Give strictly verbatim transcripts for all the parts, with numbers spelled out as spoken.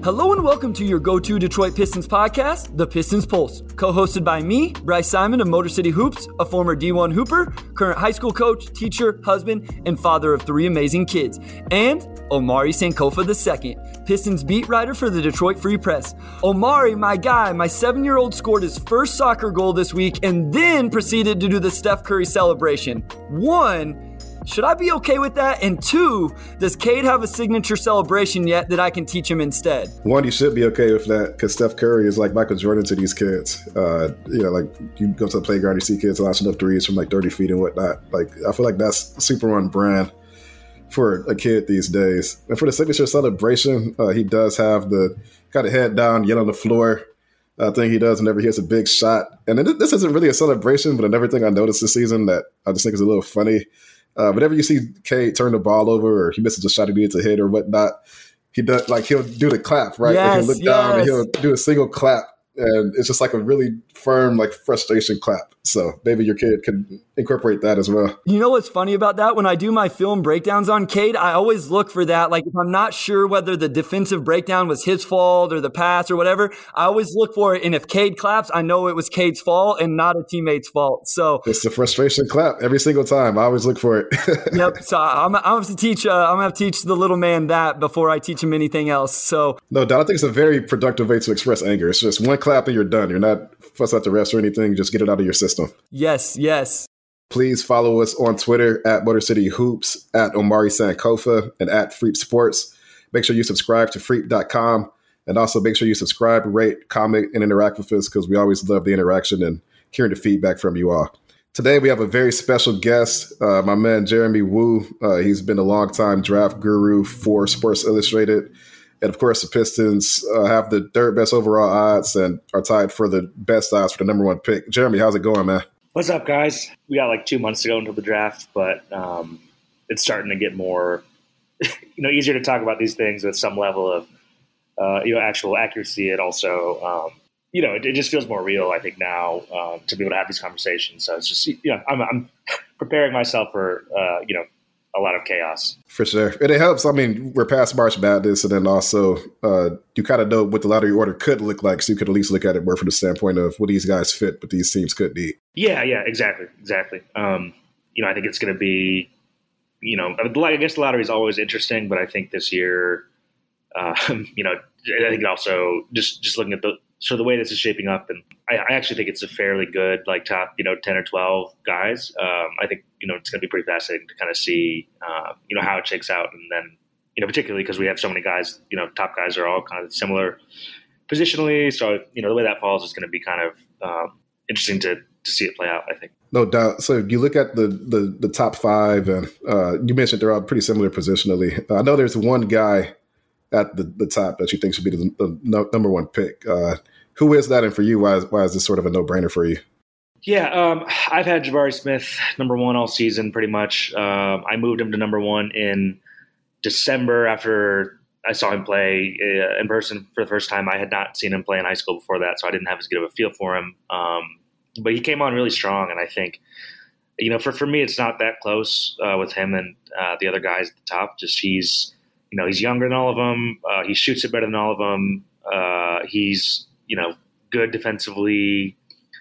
Hello and welcome to your go-to Detroit Pistons podcast, The Pistons Pulse, co-hosted by me, Bryce Simon of Motor City Hoops, a former D one Hooper, current high school coach, teacher, husband, and father of three amazing kids, and Omari Sankofa the second, Pistons beat writer for the Detroit Free Press. Omari, my guy, my seven-year-old scored his first soccer goal this week and then proceeded to do the Steph Curry celebration. One, should I be okay with that? And two, does Cade have a signature celebration yet that I can teach him instead? One, you should be okay with that because Steph Curry is like Michael Jordan to these kids. Uh, you know, like you go to the playground, you see kids launching up threes from like thirty feet and whatnot. Like, I feel like that's super on brand for a kid these days. And for the signature celebration, uh, he does have the kind of head down, yell on the floor uh, thing he does whenever he hits a big shot. And this isn't really a celebration, but another thing I noticed this season that I just think is a little funny. Uh, whenever you see Cade turn the ball over or he misses a shot he needs to hit or whatnot, he does like he'll do the clap, right? Yes, like he'll look yes. down and he'll do a single clap, and it's just like a really firm, like frustration clap. So maybe your kid can incorporate that as well. You know what's funny about that? When I do my film breakdowns on Cade, I always look for that. Like if I'm not sure whether the defensive breakdown was his fault or the pass or whatever, I always look for it. And if Cade claps, I know it was Cade's fault and not a teammate's fault. So it's the frustration clap every single time. I always look for it. Yep. So I'm, I'm gonna have to teach. Uh, I'm gonna have to teach the little man that before I teach him anything else. So no doubt, I think it's a very productive way to express anger. It's just one clap and you're done. You're not fuss out the rest or anything. Just get it out of your system. Yes. Yes. Please follow us on Twitter at Motor City Hoops, at Omari Sankofa, and at Freep Sports. Make sure you subscribe to freep dot com, and also make sure you subscribe, rate, comment, and interact with us because we always love the interaction and hearing the feedback from you all. Today we have a very special guest, uh, my man Jeremy Woo. Uh, he's been a longtime draft guru for Sports Illustrated. And of course, the Pistons uh, have the third best overall odds and are tied for the best odds for the number one pick. Jeremy, how's it going, man? What's up, guys? We got like two months to go until the draft, but um, it's starting to get more, you know, easier to talk about these things with some level of, uh, you know, actual accuracy, and also, um, you know, it, it just feels more real, I think, now uh, to be able to have these conversations. So it's just, you know, I'm, I'm preparing myself for, uh, you know, a lot of chaos. For sure. And it helps. I mean, we're past March Madness, and then also uh, you kind of know what the lottery order could look like, so you could at least look at it more from the standpoint of what these guys fit, but these teams could need. Yeah, yeah, exactly, exactly. Um, you know, I think it's going to be, you know, I guess the lottery is always interesting, but I think this year, uh, you know, I think also just, just looking at the sort of the way this is shaping up, and I, I actually think it's a fairly good, like top, you know, ten or twelve guys. Um, I think, you know, it's going to be pretty fascinating to kind of see, uh, you know, how it shakes out. And then, you know, particularly because we have so many guys, you know, top guys are all kind of similar positionally. So, you know, the way that falls is going to be kind of um, interesting to, to see it play out, I think. No doubt. So you look at the the, the top five, and uh, you mentioned they're all pretty similar positionally. I know there's one guy at the, the top that you think should be the, the no, number one pick. Uh, who is that? And for you, why is, why is this sort of a no-brainer for you? Yeah, um, I've had Jabari Smith number one all season pretty much. Um, I moved him to number one in December after I saw him play uh, in person for the first time. I had not seen him play in high school before that, so I didn't have as good of a feel for him. Um, but he came on really strong, and I think, you know, for, for me, it's not that close uh, with him and uh, the other guys at the top. Just he's, you know, he's younger than all of them. Uh, he shoots it better than all of them. Uh, he's, you know, good defensively.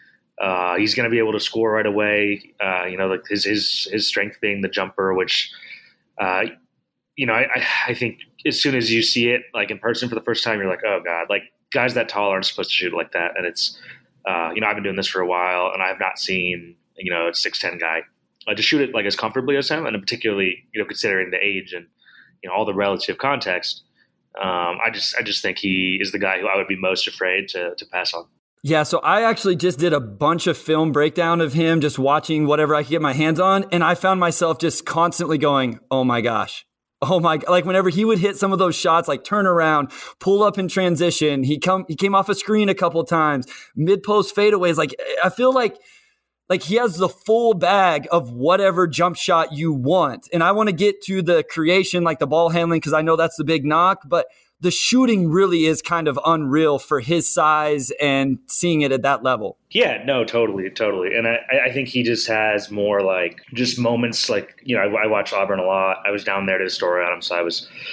Uh, he's going to be able to score right away. Uh, you know, like his, his, his strength being the jumper, which, uh, you know, I, I think as soon as you see it like in person for the first time, you're like, oh God, like guys that tall aren't supposed to shoot like that. And it's, uh, you know, I've been doing this for a while, and I have not seen, you know, a six ten guy uh, to shoot it like as comfortably as him. And particularly, you know, considering the age and, you know, all the relative context. Um, I just, I just think he is the guy who I would be most afraid to to pass on. Yeah, so I actually just did a bunch of film breakdown of him, just watching whatever I could get my hands on, and I found myself just constantly going, oh my gosh. Oh my, like whenever he would hit some of those shots, like turn around, pull up in transition, he come he came off a screen a couple of times, mid-post fadeaways, like I feel like Like he has the full bag of whatever jump shot you want. And I want to get to the creation, like the ball handling, because I know that's the big knock, but the shooting really is kind of unreal for his size and seeing it at that level. Yeah, no, totally, totally. And I, I think he just has more like just moments like, you know, I, I watch Auburn a lot. I was down there to the story on him, so I was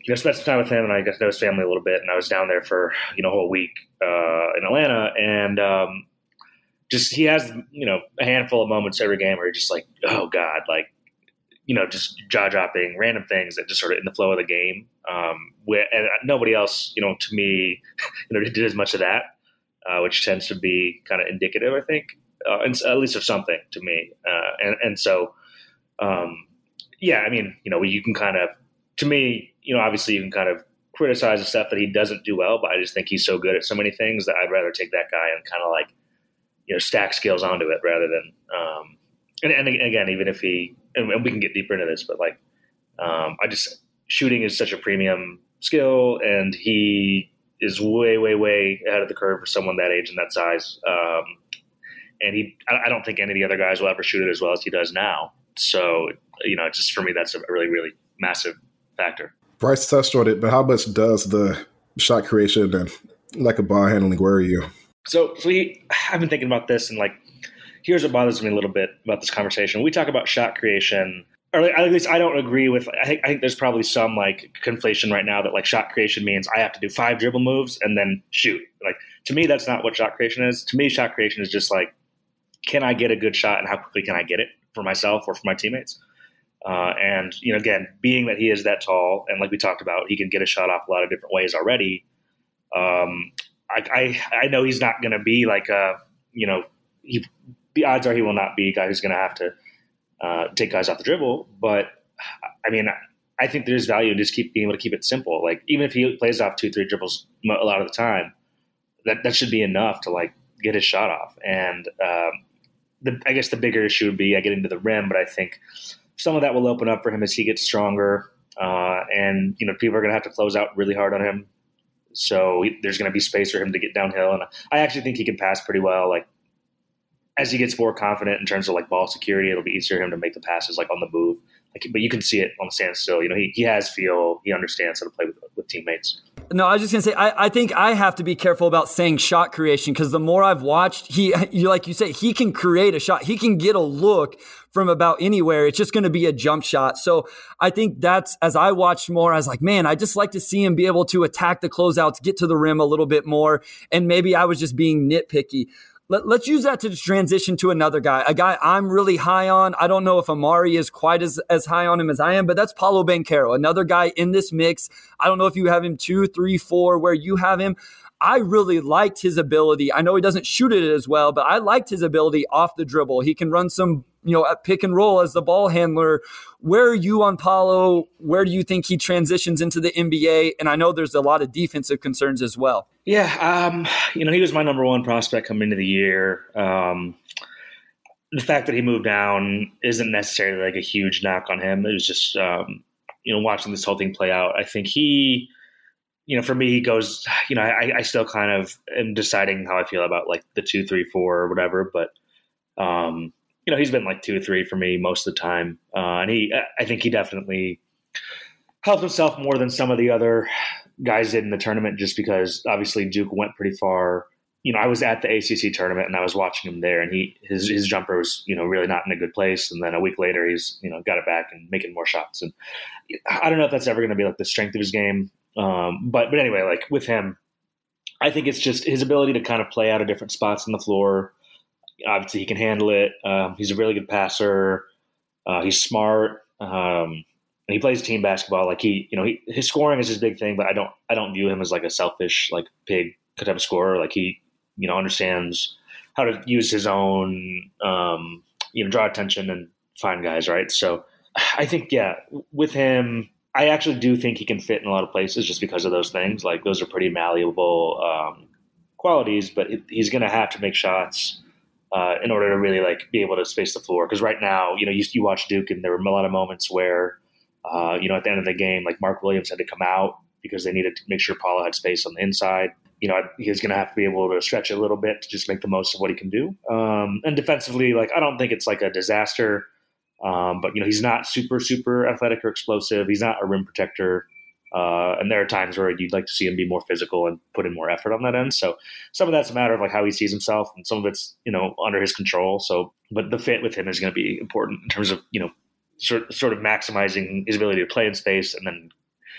you know, spent some time with him, and I got to know his family a little bit. And I was down there for you know a whole week uh, in Atlanta, and um, just he has you know a handful of moments every game where you're just like, oh god, like you know just jaw dropping random things that just sort of in the flow of the game. Um, where, and nobody else, you know, to me, you know, did as much of that, uh, which tends to be kind of indicative, I think, uh, and at least of something to me. Uh, and and so, um, yeah, I mean, you know, you can kind of, to me, you know, obviously you can kind of criticize the stuff that he doesn't do well, but I just think he's so good at so many things that I'd rather take that guy and kind of like, you know, stack skills onto it rather than, um, and, and again, even if he, and we can get deeper into this, but like, um, I just, shooting is such a premium skill, and he is way, way, way ahead of the curve for someone that age and that size. Um, and he, I don't think any of the other guys will ever shoot it as well as he does now. So, you know, just for me, that's a really, really massive factor. Bryce touched on it, but how much does the shot creation and lack of ball handling worry you? So, so he, I've been thinking about this, and like, here's what bothers me a little bit about this conversation. We talk about shot creation, or at least I don't agree with. I think I think there's probably some like conflation right now that like shot creation means I have to do five dribble moves and then shoot. Like to me, that's not what shot creation is. To me, shot creation is just like, can I get a good shot and how quickly can I get it for myself or for my teammates? Uh, and you know, again, being that he is that tall and like we talked about, he can get a shot off a lot of different ways already. Um, I, I I know he's not going to be like a you know he, the odds are he will not be a guy who's going to have to. Uh, take guys off the dribble, but I mean, I think there's value in just keep being able to keep it simple. Like even if he plays off two, three dribbles a lot of the time, that that should be enough to like get his shot off. And um, the, I guess the bigger issue would be uh, getting to the rim, but I think some of that will open up for him as he gets stronger. Uh, and you know, people are going to have to close out really hard on him, so he, there's going to be space for him to get downhill. And I actually think he can pass pretty well. Like. As he gets more confident in terms of like ball security, it'll be easier for him to make the passes like on the move. Like, but you can see it on the standstill. You know, he, he has feel. He understands how to play with, with teammates. No, I was just gonna say, I, I think I have to be careful about saying shot creation because the more I've watched, he, you like you say, he can create a shot. He can get a look from about anywhere. It's just going to be a jump shot. So I think that's, as I watched more, I was like, man, I just like to see him be able to attack the closeouts, get to the rim a little bit more. And maybe I was just being nitpicky. Let, let's use that to transition to another guy, a guy I'm really high on. I don't know if Amari is quite as, as high on him as I am, but that's Paolo Banchero, another guy in this mix. I don't know if you have him two, three, four, where you have him. I really liked his ability. I know he doesn't shoot it as well, but I liked his ability off the dribble. He can run some, you know, pick and roll as the ball handler. Where are you on Paolo? Where do you think he transitions into the N B A? And I know there's a lot of defensive concerns as well. Yeah, um, you know, he was my number one prospect coming into the year. Um, the fact that he moved down isn't necessarily like a huge knock on him. It was just, um, you know, watching this whole thing play out. I think he, you know, for me, he goes, you know, I, I still kind of am deciding how I feel about like the two, three, four or whatever. But, um, you know, he's been like two or three for me most of the time. Uh, and he, I think he definitely helped himself more than some of the other guys did in the tournament, just because obviously Duke went pretty far. You know, I was at the A C C tournament and I was watching him there, and he his his jumper was, you know, really not in a good place. And then a week later, he's, you know, got it back and making more shots. And I don't know if that's ever going to be like the strength of his game. Um, but but anyway, like with him, I think it's just his ability to kind of play out of different spots on the floor. Obviously, he can handle it. Um, he's a really good passer. Uh, he's smart. Um, And he plays team basketball. Like he, you know, he, his scoring is his big thing, but I don't, I don't view him as like a selfish, like pig type of scorer. Like he, you know, understands how to use his own, um, you know, draw attention and find guys. Right. So I think, yeah, with him, I actually do think he can fit in a lot of places just because of those things. Like those are pretty malleable um, qualities, but it, he's going to have to make shots uh, in order to really like be able to space the floor. Because right now, you know, you, you watch Duke and there were a lot of moments where, Uh, you know, at the end of the game, like Mark Williams had to come out because they needed to make sure Paolo had space on the inside. You know, he's going to have to be able to stretch it a little bit to just make the most of what he can do. Um, and defensively, like, I don't think it's like a disaster, um, but, you know, he's not super, super athletic or explosive. He's not a rim protector. Uh, and there are times where you'd like to see him be more physical and put in more effort on that end. So some of that's a matter of like how he sees himself, and some of it's, you know, under his control. So, but the fit with him is going to be important in terms of, you know, Sort, sort of maximizing his ability to play in space and then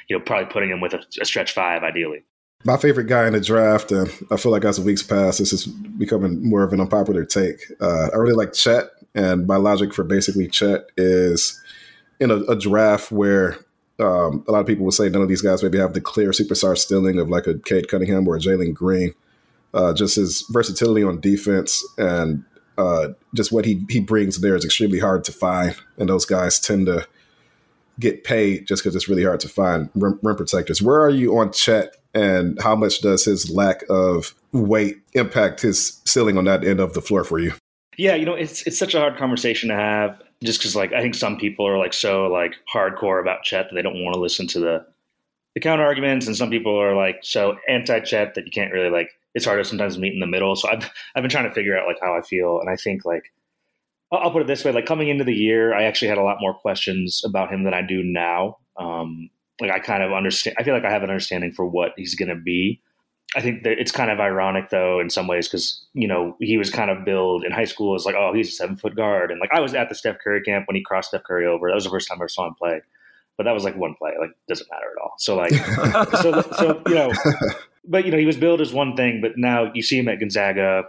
you know, probably putting him with a, a stretch five ideally. My favorite guy in the draft, and I feel like as the weeks pass, this is becoming more of an unpopular take. Uh, I really like Chet, and my logic for basically Chet is in a, a draft where um, a lot of people will say none of these guys maybe have the clear superstar ceiling of like a Cade Cunningham or a Jalen Green. Uh, just his versatility on defense and uh, just what he, he brings there is extremely hard to find, and those guys tend to get paid just because it's really hard to find rim, rim protectors. Where are you on Chet? And how much does his lack of weight impact his ceiling on that end of the floor for you? Yeah, you know, it's it's such a hard conversation to have just because, like, I think some people are, like, so, like, hardcore about Chet that they don't want to listen to the, the counter arguments. And some people are, like, so anti-Chet that you can't really, like, it's hard to sometimes meet in the middle. So I've, I've been trying to figure out, like, how I feel. And I think, like, I'll, I'll put it this way. Like, coming into the year, I actually had a lot more questions about him than I do now. Um Like I kind of understand, I feel like I have an understanding for what he's going to be. I think that it's kind of ironic though, in some ways, because, you know, he was kind of billed in high school as like, oh, he's a seven foot guard. And like, I was at the Steph Curry camp when he crossed Steph Curry over. That was the first time I ever saw him play, but that was like one play, like doesn't matter at all. So like, so, so, you know, but you know, he was billed as one thing, but now you see him at Gonzaga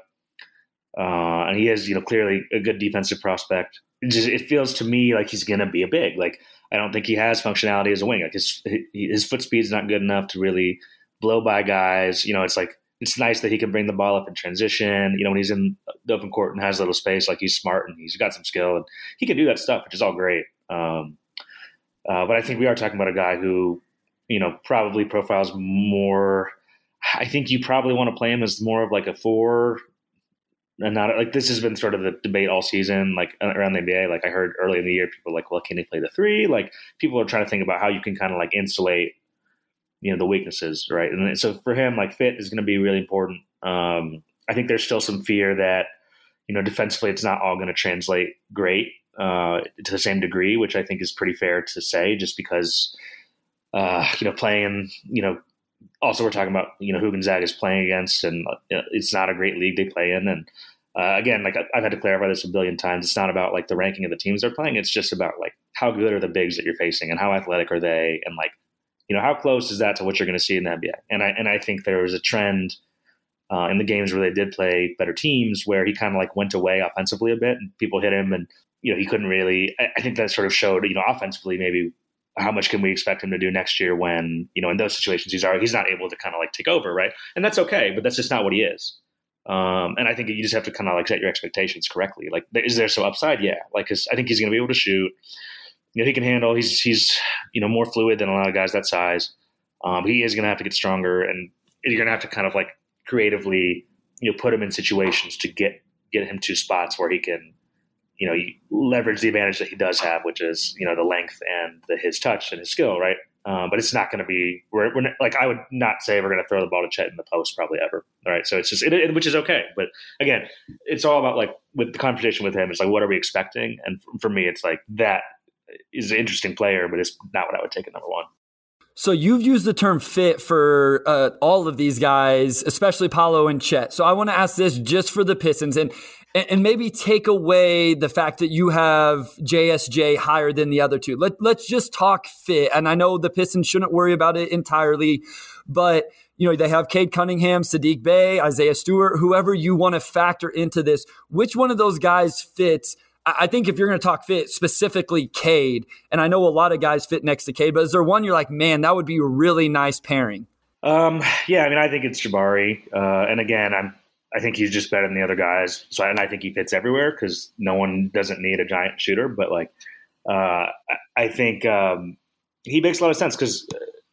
uh, and he is, you know, clearly a good defensive prospect. It just, it feels to me like he's going to be a big, like, I don't think he has functionality as a wing. Like his his foot speed is not good enough to really blow by guys. You know, it's like it's nice that he can bring the ball up in transition. You know, when he's in the open court and has a little space, like he's smart and he's got some skill and he can do that stuff, which is all great. Um, uh, but I think we are talking about a guy who, you know, probably profiles more. I think you probably want to play him as more of like a four. And not like this has been sort of the debate all season, like around the N B A. Like I heard early in the year, people were like, well, can he play the three? Like people are trying to think about how you can kind of like insulate, you know, the weaknesses, right? And so for him, like fit is going to be really important. Um, I think there's still some fear that, you know, defensively, it's not all going to translate great uh, to the same degree, which I think is pretty fair to say, just because, uh, you know, playing, you know, also we're talking about, you know, who Gonzaga is playing against, and uh, it's not a great league they play in. And uh, again, like I've had to clarify this a billion times. It's not about like the ranking of the teams they're playing. It's just about like how good are the bigs that you're facing and how athletic are they? And like, you know, how close is that to what you're going to see in the N B A? And I, and I think there was a trend uh, in the games where they did play better teams where he kind of like went away offensively a bit and people hit him and, you know, he couldn't really, I, I think that sort of showed, you know, offensively, maybe how much can we expect him to do next year when, you know, in those situations, he's already, he's not able to kind of like take over. Right. And that's okay, but that's just not what he is. Um, and I think you just have to kind of like set your expectations correctly. Like, is there some upside? Yeah. Like, cause I think he's going to be able to shoot, you know, he can handle, he's, he's, you know, more fluid than a lot of guys that size. Um, he is going to have to get stronger and you're going to have to kind of like creatively, you know, put him in situations to get, get him to spots where he can, you know, you leverage the advantage that he does have, which is, you know, the length and the, his touch and his skill, right? Um, but it's not going to be, we're, we're like, I would not say we're going to throw the ball to Chet in the post probably ever. All right. So it's just, it, it, which is okay. But again, it's all about like with the conversation with him, it's like, what are we expecting? And for me, it's like, that is an interesting player, but it's not what I would take at number one. So you've used the term fit for uh, all of these guys, especially Paolo and Chet. So I want to ask this just for the Pistons and and maybe take away the fact that you have J S J higher than the other two. Let, let's just talk fit. And I know the Pistons shouldn't worry about it entirely, but you know, they have Cade Cunningham, Saddiq Bey, Isaiah Stewart, whoever you want to factor into this. Which one of those guys fits? I think if you're going to talk fit, specifically Cade, and I know a lot of guys fit next to Cade, but is there one you're like, man, that would be a really nice pairing? Um, yeah, I mean, I think it's Jabari. Uh, and again, I'm, I think he's just better than the other guys. So, and I think he fits everywhere because no one doesn't need a giant shooter. But like, uh, I think um, he makes a lot of sense because,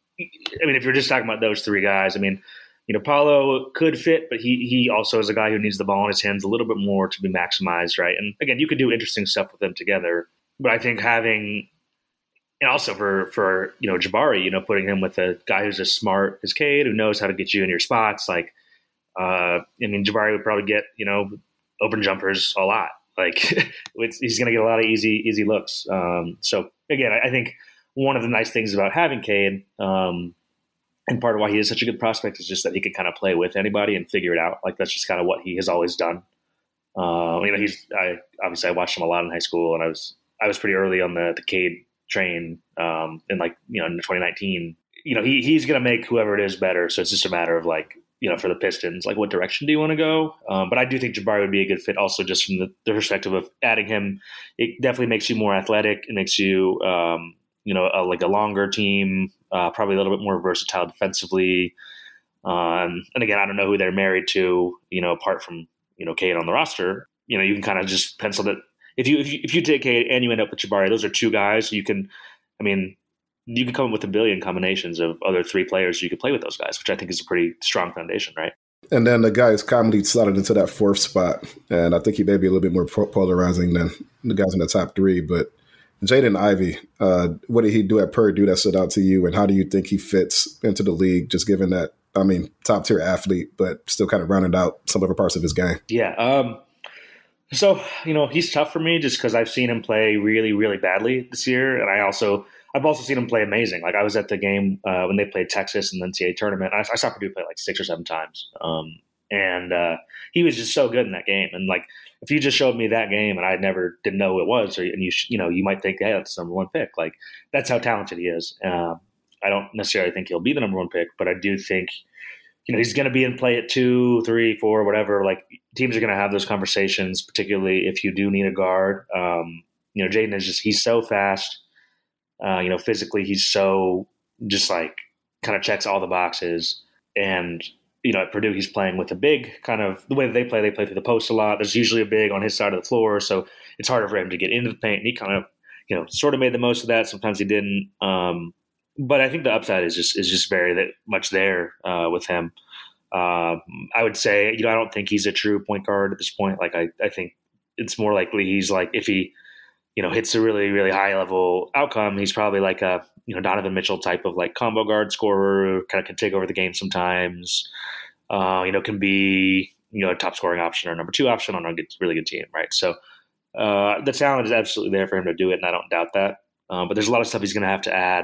I mean, if you're just talking about those three guys, I mean, you know, Paolo could fit, but he he also is a guy who needs the ball in his hands a little bit more to be maximized, right? And again, you could do interesting stuff with them together. But I think having, and also for, for you know, Jabari, you know, putting him with a guy who's as smart as Cade, who knows how to get you in your spots, like, Uh, I mean, Jabari would probably get, you know, open jumpers a lot. Like it's, he's going to get a lot of easy, easy looks. Um, so again, I, I think one of the nice things about having Cade, um, and part of why he is such a good prospect is just that he could kind of play with anybody and figure it out. Like that's just kind of what he has always done. Um, you know, he's, I obviously I watched him a lot in high school and I was, I was pretty early on the, the Cade train, um, in like, you know, in twenty nineteen. you know, he he's going to make whoever it is better. So it's just a matter of like, you know, for the Pistons, like what direction do you want to go? Um, but I do think Jabari would be a good fit also just from the, the perspective of adding him. It definitely makes you more athletic. It makes you, um, you know, a, like a longer team, uh, probably a little bit more versatile defensively. Um, and again, I don't know who they're married to, you know, apart from, you know, Cade on the roster. You know, you can kind of just pencil that. If you, if you, if you take Cade and you end up with Jabari, those are two guys you can, I mean, you can come up with a billion combinations of other three players you could play with those guys, which I think is a pretty strong foundation, right? And then the guy is commonly slotted into that fourth spot, and I think he may be a little bit more polarizing than the guys in the top three. But Jaden Ivey, uh, what did he do at Purdue that stood out to you, and how do you think he fits into the league, just given that, I mean, top-tier athlete, but still kind of rounded out some other parts of his game? Yeah, um, so, you know, he's tough for me just because I've seen him play really, really badly this year, and I also – I've also seen him play amazing. Like I was at the game uh, when they played Texas in the N C double A tournament. I, I saw Purdue play like six or seven times. Um, and uh, he was just so good in that game. And like, if you just showed me that game and I never didn't know who it was, or, and you, you know, you might think, hey, that's the number one pick. Like that's how talented he is. Uh, I don't necessarily think he'll be the number one pick, but I do think, you know, he's going to be in play at two, three, four, whatever. Like teams are going to have those conversations, particularly if you do need a guard. Um, you know, Jaden is just, he's so fast. Uh, you know, physically, he's so just like kind of checks all the boxes. And, you know, at Purdue, he's playing with a big kind of the way that they play, they play through the post a lot. There's usually a big on his side of the floor. So it's harder for him to get into the paint. And he kind of, you know, sort of made the most of that. Sometimes he didn't. Um, but I think the upside is just is just very that much there uh, with him. Uh, I would say, you know, I don't think he's a true point guard at this point. Like, I, I think it's more likely he's like, if he, you know, hits a really, really high level outcome, he's probably like a, you know, Donovan Mitchell type of like combo guard scorer, kind of can take over the game sometimes, uh, you know, can be, you know, a top scoring option or number two option on a good, really good team. Right. So uh, the talent is absolutely there for him to do it. And I don't doubt that. Um, but there's a lot of stuff he's going to have to add.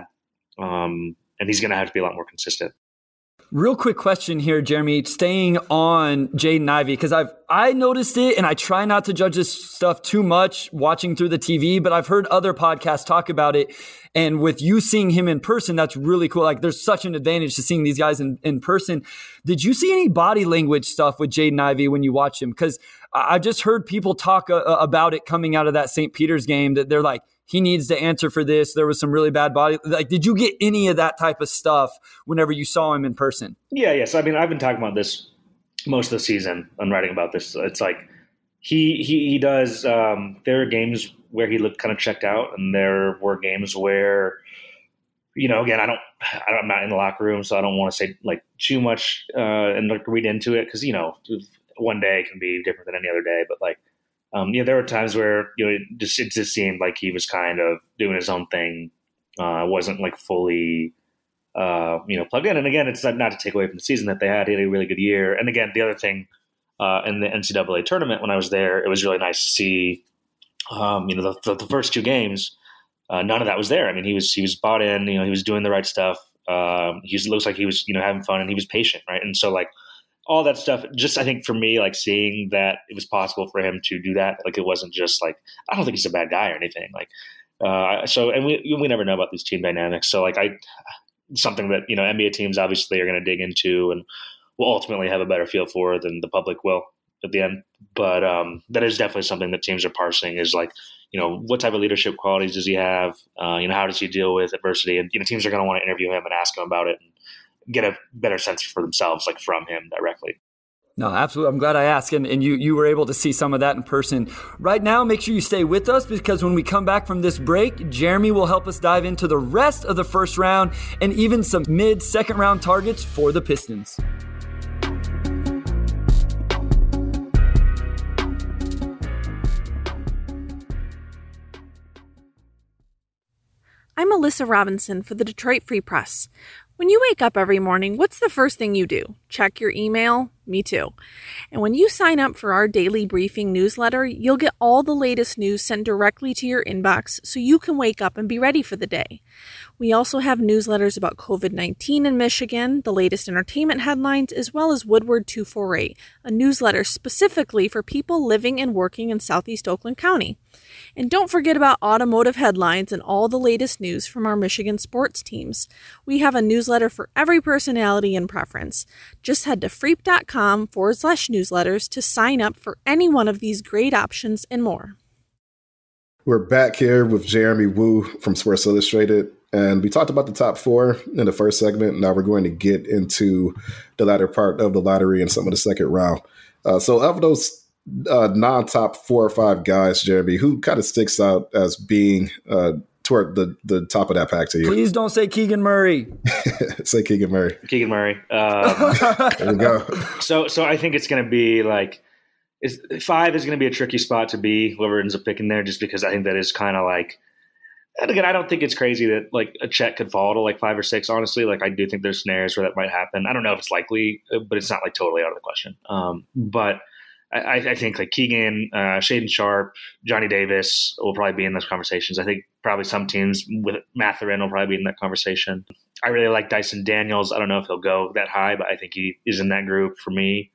Um, and he's going to have to be a lot more consistent. Real quick question here, Jeremy, staying on Jaden Ivey, because I've I noticed it, and I try not to judge this stuff too much watching through the T V, but I've heard other podcasts talk about it. And with you seeing him in person, that's really cool. Like there's such an advantage to seeing these guys in, in person. Did you see any body language stuff with Jaden Ivey when you watch him? Because I've just heard people talk uh, about it coming out of that Saint Peter's game, that they're like, he needs to answer for this. There was some really bad body. Like, did you get any of that type of stuff whenever you saw him in person? Yeah, yes. Yeah, so, I mean, I've been talking about this most of the season and writing about this. It's like he he he does. Um, there are games where he looked kind of checked out, and there were games where, you know, again, I don't, I don't I'm not in the locker room, so I don't want to say like too much uh, and like read into it because you know, one day can be different than any other day, but like. Um, yeah, there were times where you know it just it just seemed like he was kind of doing his own thing, uh, wasn't like fully, uh, you know, plugged in. And again, it's not, not to take away from the season that they had. He had a really good year. And again, the other thing uh, in the N C double A tournament when I was there, it was really nice to see. Um, you know, the, the, the first two games, uh, none of that was there. I mean, he was he was bought in. You know, he was doing the right stuff. Um, he was, looks like he was you know having fun and he was patient, right? And so like. All that stuff, just I think for me, like seeing that it was possible for him to do that, like it wasn't just like I don't think he's a bad guy or anything. Like, uh, so and we we never know about these team dynamics. So like I, something that you know N B A teams obviously are going to dig into and will ultimately have a better feel for than the public will at the end. But um, that is definitely something that teams are parsing. Is like you know what type of leadership qualities does he have? Uh, you know how does he deal with adversity? And you know teams are going to want to interview him and ask him about it. And, get a better sense for themselves, like from him directly. No, absolutely. I'm glad I asked. And, and you, you were able to see some of that in person. Right now, make sure you stay with us because when we come back from this break, Jeremy will help us dive into the rest of the first round and even some mid-second round targets for the Pistons. I'm Alyssa Robinson for the Detroit Free Press. When you wake up every morning, what's the first thing you do? Check your email? Me too. And when you sign up for our daily briefing newsletter, you'll get all the latest news sent directly to your inbox so you can wake up and be ready for the day. We also have newsletters about covid nineteen in Michigan, the latest entertainment headlines, as well as Woodward two forty-eight, a newsletter specifically for people living and working in Southeast Oakland County. And don't forget about automotive headlines and all the latest news from our Michigan sports teams. We have a newsletter for every personality and preference. Just head to freep.com forward slash newsletters to sign up for any one of these great options and more. We're back here with Jeremy Woo from Sports Illustrated, and we talked about the top four in the first segment. Now we're going to get into the latter part of the lottery and some of the second round. Uh, so of those uh, non-top four or five guys, Jeremy, who kind of sticks out as being uh, toward the, the top of that pack to you? Please don't say Keegan Murray. Say Keegan Murray. Keegan Murray. Um, there we go. So, so I think it's going to be like, Is, five is going to be a tricky spot to be, whoever ends up picking there, just because I think that is kind of like, and again, I don't think it's crazy that like a Chet could fall to like five or six, honestly. Like I do think there's scenarios where that might happen. I don't know if it's likely, but it's not like totally out of the question. Um, but I, I think like Keegan, uh, Shaden Sharp, Johnny Davis will probably be in those conversations. I think probably some teams with Matherin will probably be in that conversation. I really like Dyson Daniels. I don't know if he'll go that high, but I think he is in that group for me.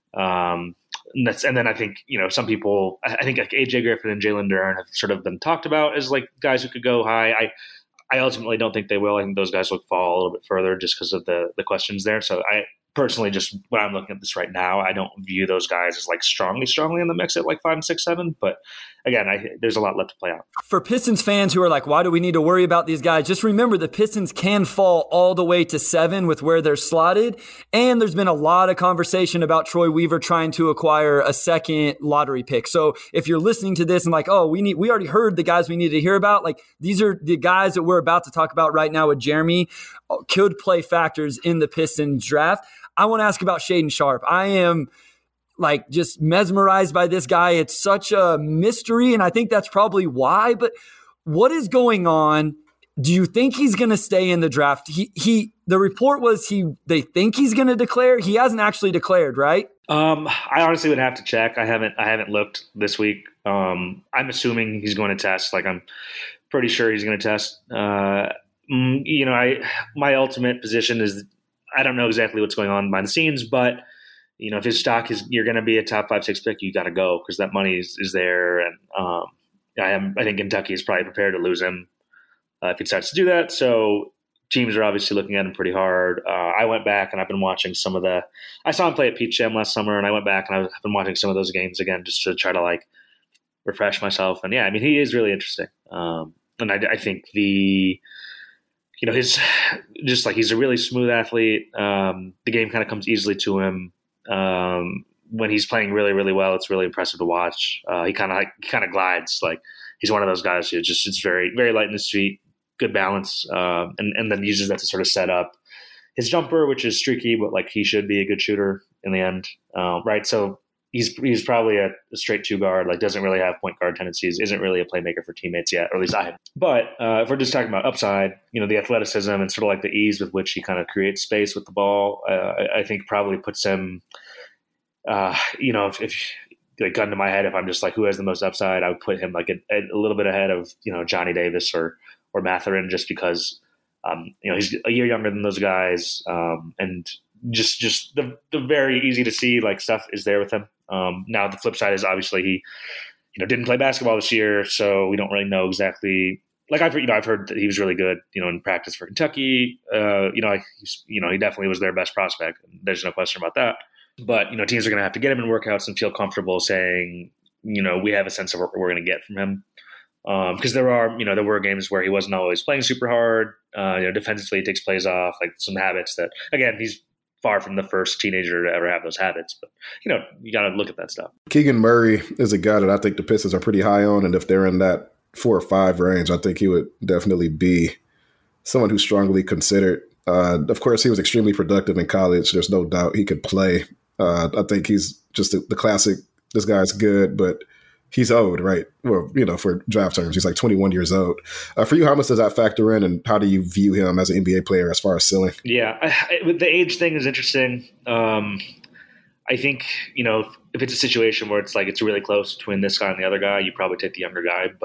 Um, and, that's, and then I think, you know, some people, I think like A J Griffin and Jalen Duren have sort of been talked about as like guys who could go high. I, I ultimately don't think they will. I think those guys will fall a little bit further just because of the the questions there. So I personally, just when I'm looking at this right now, I don't view those guys as like strongly, strongly in the mix at like five and six, seven. But again, I, there's a lot left to play out. For Pistons fans who are like, why do we need to worry about these guys? Just remember the Pistons can fall all the way to seven with where they're slotted. And there's been a lot of conversation about Troy Weaver trying to acquire a second lottery pick. So if you're listening to this and like, oh, we need, we already heard the guys we need to hear about. Like these are the guys that we're about to talk about right now with Jeremy could play factors in the Pistons draft. I want to ask about Shaden Sharp. I am like just mesmerized by this guy. It's such a mystery, and I think that's probably why. But what is going on? Do you think he's going to stay in the draft? He he. The report was he. They think he's going to declare. He hasn't actually declared, right? Um, I honestly would have to check. I haven't. I haven't looked this week. Um, I'm assuming he's going to test. Like I'm pretty sure he's going to test. Uh, you know, I my ultimate position is. I don't know exactly what's going on behind the scenes, but you know, if his stock is, you're going to be a top five, six pick, you got to go because that money is, is there. And um, I am, I think Kentucky is probably prepared to lose him uh, if he starts to do that. So teams are obviously looking at him pretty hard. Uh, I went back and I've been watching some of the, I saw him play at Peach Jam last summer and I went back and I've been watching some of those games again, just to try to like refresh myself. And yeah, I mean, he is really interesting. Um, and I, I think the, You know, his just like he's a really smooth athlete. Um, the game kind of comes easily to him. Um, when he's playing really, really well, it's really impressive to watch. Uh, he kind of like kind of glides. Like he's one of those guys who just it's very, very light in his feet, good balance, uh, and and then uses that to sort of set up his jumper, which is streaky, but like he should be a good shooter in the end, uh, right? So. He's he's probably a, a straight two guard, like doesn't really have point guard tendencies, isn't really a playmaker for teammates yet, or at least I haven't. But uh, if we're just talking about upside, you know, the athleticism and sort of like the ease with which he kind of creates space with the ball, uh, I, I think probably puts him, uh, you know, if, if like gun to my head, if I'm just like who has the most upside, I would put him like a, a little bit ahead of, you know, Johnny Davis or or Matherin, just because, um, you know, he's a year younger than those guys, um, and just just the the very easy to see like stuff is there with him. Um, now the flip side is obviously he, you know, didn't play basketball this year, so we don't really know exactly. Like I've, you know, I've heard that he was really good, you know, in practice for Kentucky. Uh, you know, I, you know, he definitely was their best prospect. There's no question about that. But you know, teams are going to have to get him in workouts and feel comfortable saying, you know, we have a sense of what we're going to get from him. Because um, there are, you know, there were games where he wasn't always playing super hard. Uh, you know, defensively he takes plays off, like some habits that, again, he's far from the first teenager to ever have those habits. But, you know, you got to look at that stuff. Keegan Murray is a guy that I think the Pistons are pretty high on. And if they're in that four or five range, I think he would definitely be someone who's strongly considered. Uh, of course, he was extremely productive in college. There's no doubt he could play. Uh, I think he's just the, the classic, this guy's good, but he's old, right? Well, you know, for draft terms, he's like twenty-one years old. Uh, for you, how much does that factor in, and how do you view him as an N B A player as far as ceiling? Yeah, I, I, the age thing is interesting. Um, I think, you know, if it's a situation where it's like it's really close between this guy and the other guy, you probably take the younger guy. But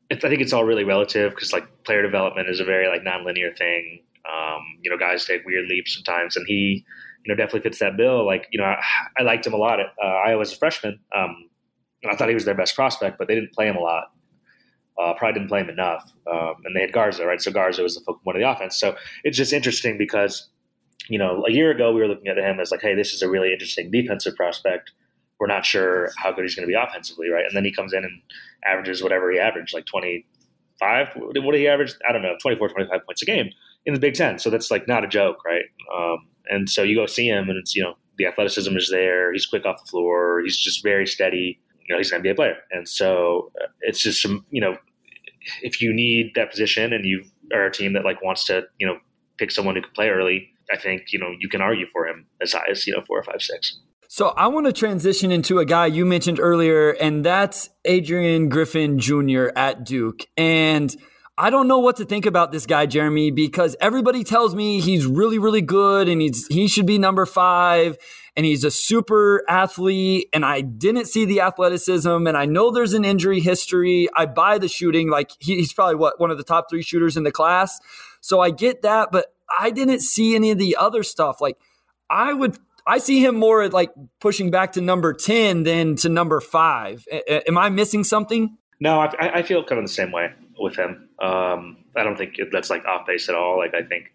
it's, I think it's all really relative because like player development is a very like nonlinear thing. Um, you know, guys take weird leaps sometimes, and he, you know, definitely fits that bill. Like, you know, I, I liked him a lot at uh, Iowa as a freshman, um, and I thought he was their best prospect, but they didn't play him a lot. Uh, probably didn't play him enough, um, and they had Garza, right? So Garza was the focal point of the offense. So it's just interesting because, you know, a year ago we were looking at him as like, hey, this is a really interesting defensive prospect. We're not sure how good he's going to be offensively, right? And then he comes in and averages whatever he averaged, like twenty-five. What did he average? I don't know, twenty-four, twenty-five points a game in the Big Ten. So that's like not a joke, right? Um, and so you go see him, and it's, you know, the athleticism is there. He's quick off the floor. He's just very steady. You know, he's an N B A player. And so it's just some, you know, if you need that position and you are a team that like wants to, you know, pick someone who can play early, I think, you know, you can argue for him as high as, you know, four or five, six. So I want to transition into a guy you mentioned earlier, and that's Adrian Griffin Junior at Duke. And I don't know what to think about this guy, Jeremy, because everybody tells me he's really, really good and he's he should be number five and he's a super athlete, and I didn't see the athleticism, and I know there's an injury history. I buy the shooting. Like he, he's probably what one of the top three shooters in the class. So I get that, but I didn't see any of the other stuff. Like I would I see him more at like pushing back to number ten than to number five. A- am I missing something? No, I, I feel kind of the same way with him. Um, I don't think that's like off base at all. Like I think,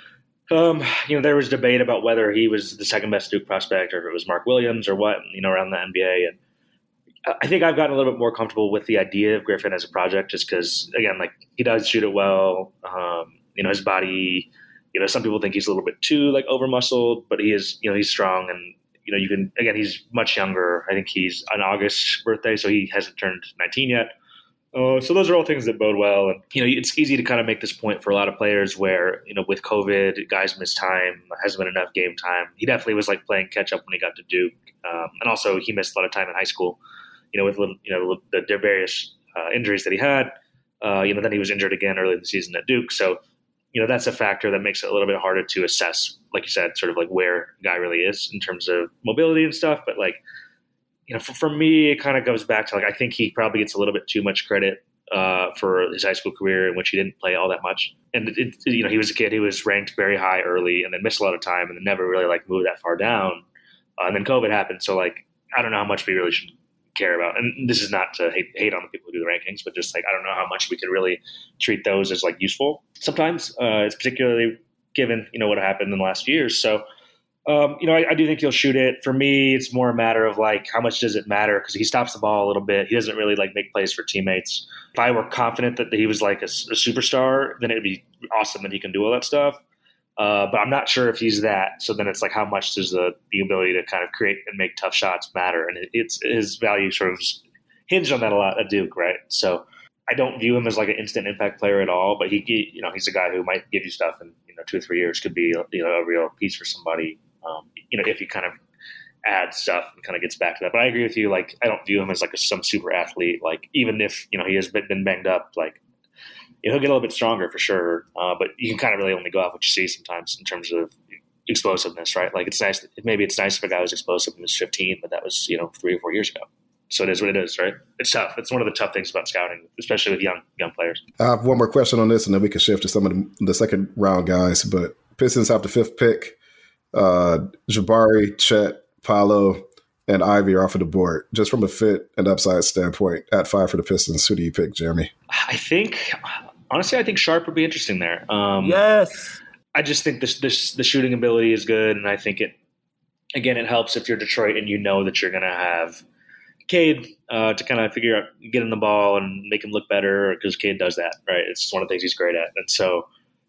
um, you know, there was debate about whether he was the second best Duke prospect or if it was Mark Williams or what, you know, around the N B A. And I think I've gotten a little bit more comfortable with the idea of Griffin as a project just because, again, like he does shoot it well. Um, you know, his body, you know, some people think he's a little bit too like over muscled, but he is, you know, he's strong, and, you know, you can, again, he's much younger. I think he's an August birthday, so he hasn't turned nineteen yet. Uh, so those are all things that bode well. And, you know, it's easy to kind of make this point for a lot of players where, you know, with COVID, guys miss time, hasn't been enough game time. He definitely was like playing catch up when he got to Duke. Um, and also he missed a lot of time in high school, you know, with, you know, the, the various uh, injuries that he had. Uh, you know, then he was injured again early in the season at Duke. So, you know, that's a factor that makes it a little bit harder to assess, like you said, sort of like where a guy really is in terms of mobility and stuff. But like, you know, for, for me, it kind of goes back to like, I think he probably gets a little bit too much credit uh, for his high school career in which he didn't play all that much. And, it, it, you know, he was a kid who was ranked very high early and then missed a lot of time and then never really like moved that far down. Uh, and then COVID happened. So like, I don't know how much we really should care about. And this is not to hate, hate on the people who do the rankings, but just like, I don't know how much we could really treat those as like useful. Sometimes uh, it's particularly given, you know, what happened in the last few years. So, Um, you know, I, I do think he'll shoot it. For me, it's more a matter of like, how much does it matter? Because he stops the ball a little bit. He doesn't really like make plays for teammates. If I were confident that he was like a, a superstar, then it'd be awesome that he can do all that stuff. Uh, but I'm not sure if he's that. So then it's like, how much does the, the ability to kind of create and make tough shots matter? And it, it's his value sort of hinged on that a lot at Duke, right? So I don't view him as like an instant impact player at all. But he, he you know, he's a guy who might give you stuff in, you know, two or three years, could be, you know, a real piece for somebody. Um, you know, if he kind of adds stuff and kind of gets back to that. But I agree with you. Like, I don't view him as like a, some super athlete. Like, even if, you know, he has been, been banged up, like, you know, he'll get a little bit stronger for sure. Uh, but you can kind of really only go off what you see sometimes in terms of explosiveness, right? Like, it's nice. Maybe it's nice if a guy was explosive when he was fifteen, but that was, you know, three or four years ago. So it is what it is, right? It's tough. It's one of the tough things about scouting, especially with young young players. I have one more question on this, and then we can shift to some of the, the second round guys. But Pistons have the fifth pick. Uh, Jabari, Chet, Paolo, and Ivy are off of the board. Just from a fit and upside standpoint, at five for the Pistons, who do you pick, Jeremy? I think, honestly, I think Sharp would be interesting there. Um, yes. I just think this, this the shooting ability is good, and I think it, again, it helps if you're Detroit and you know that you're going to have Cade uh, to kind of figure out, get him the ball and make him look better, because Cade does that, right? It's just one of the things he's great at. And so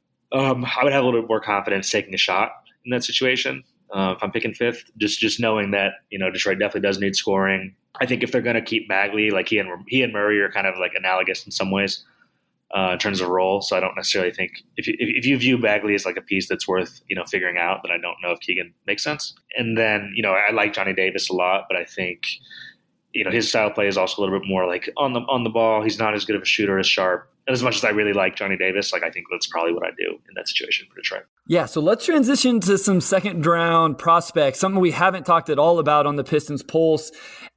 um, I would have a little bit more confidence taking a shot in that situation. Uh, if I'm picking fifth, just just knowing that, you know, Detroit definitely does need scoring. I think if they're going to keep Bagley, like he and he and Murray are kind of like analogous in some ways uh, in terms of role. So I don't necessarily think if you, if you view Bagley as like a piece that's worth, you know, figuring out, then I don't know if Keegan makes sense. And then, you know, I like Johnny Davis a lot, but I think, you know, his style of play is also a little bit more like on the on the ball. He's not as good of a shooter as Sharp. And as much as I really like Johnny Davis, like I think that's probably what I do in that situation for Detroit. Yeah, so let's transition to some second round prospects, something we haven't talked at all about on the Pistons Pulse.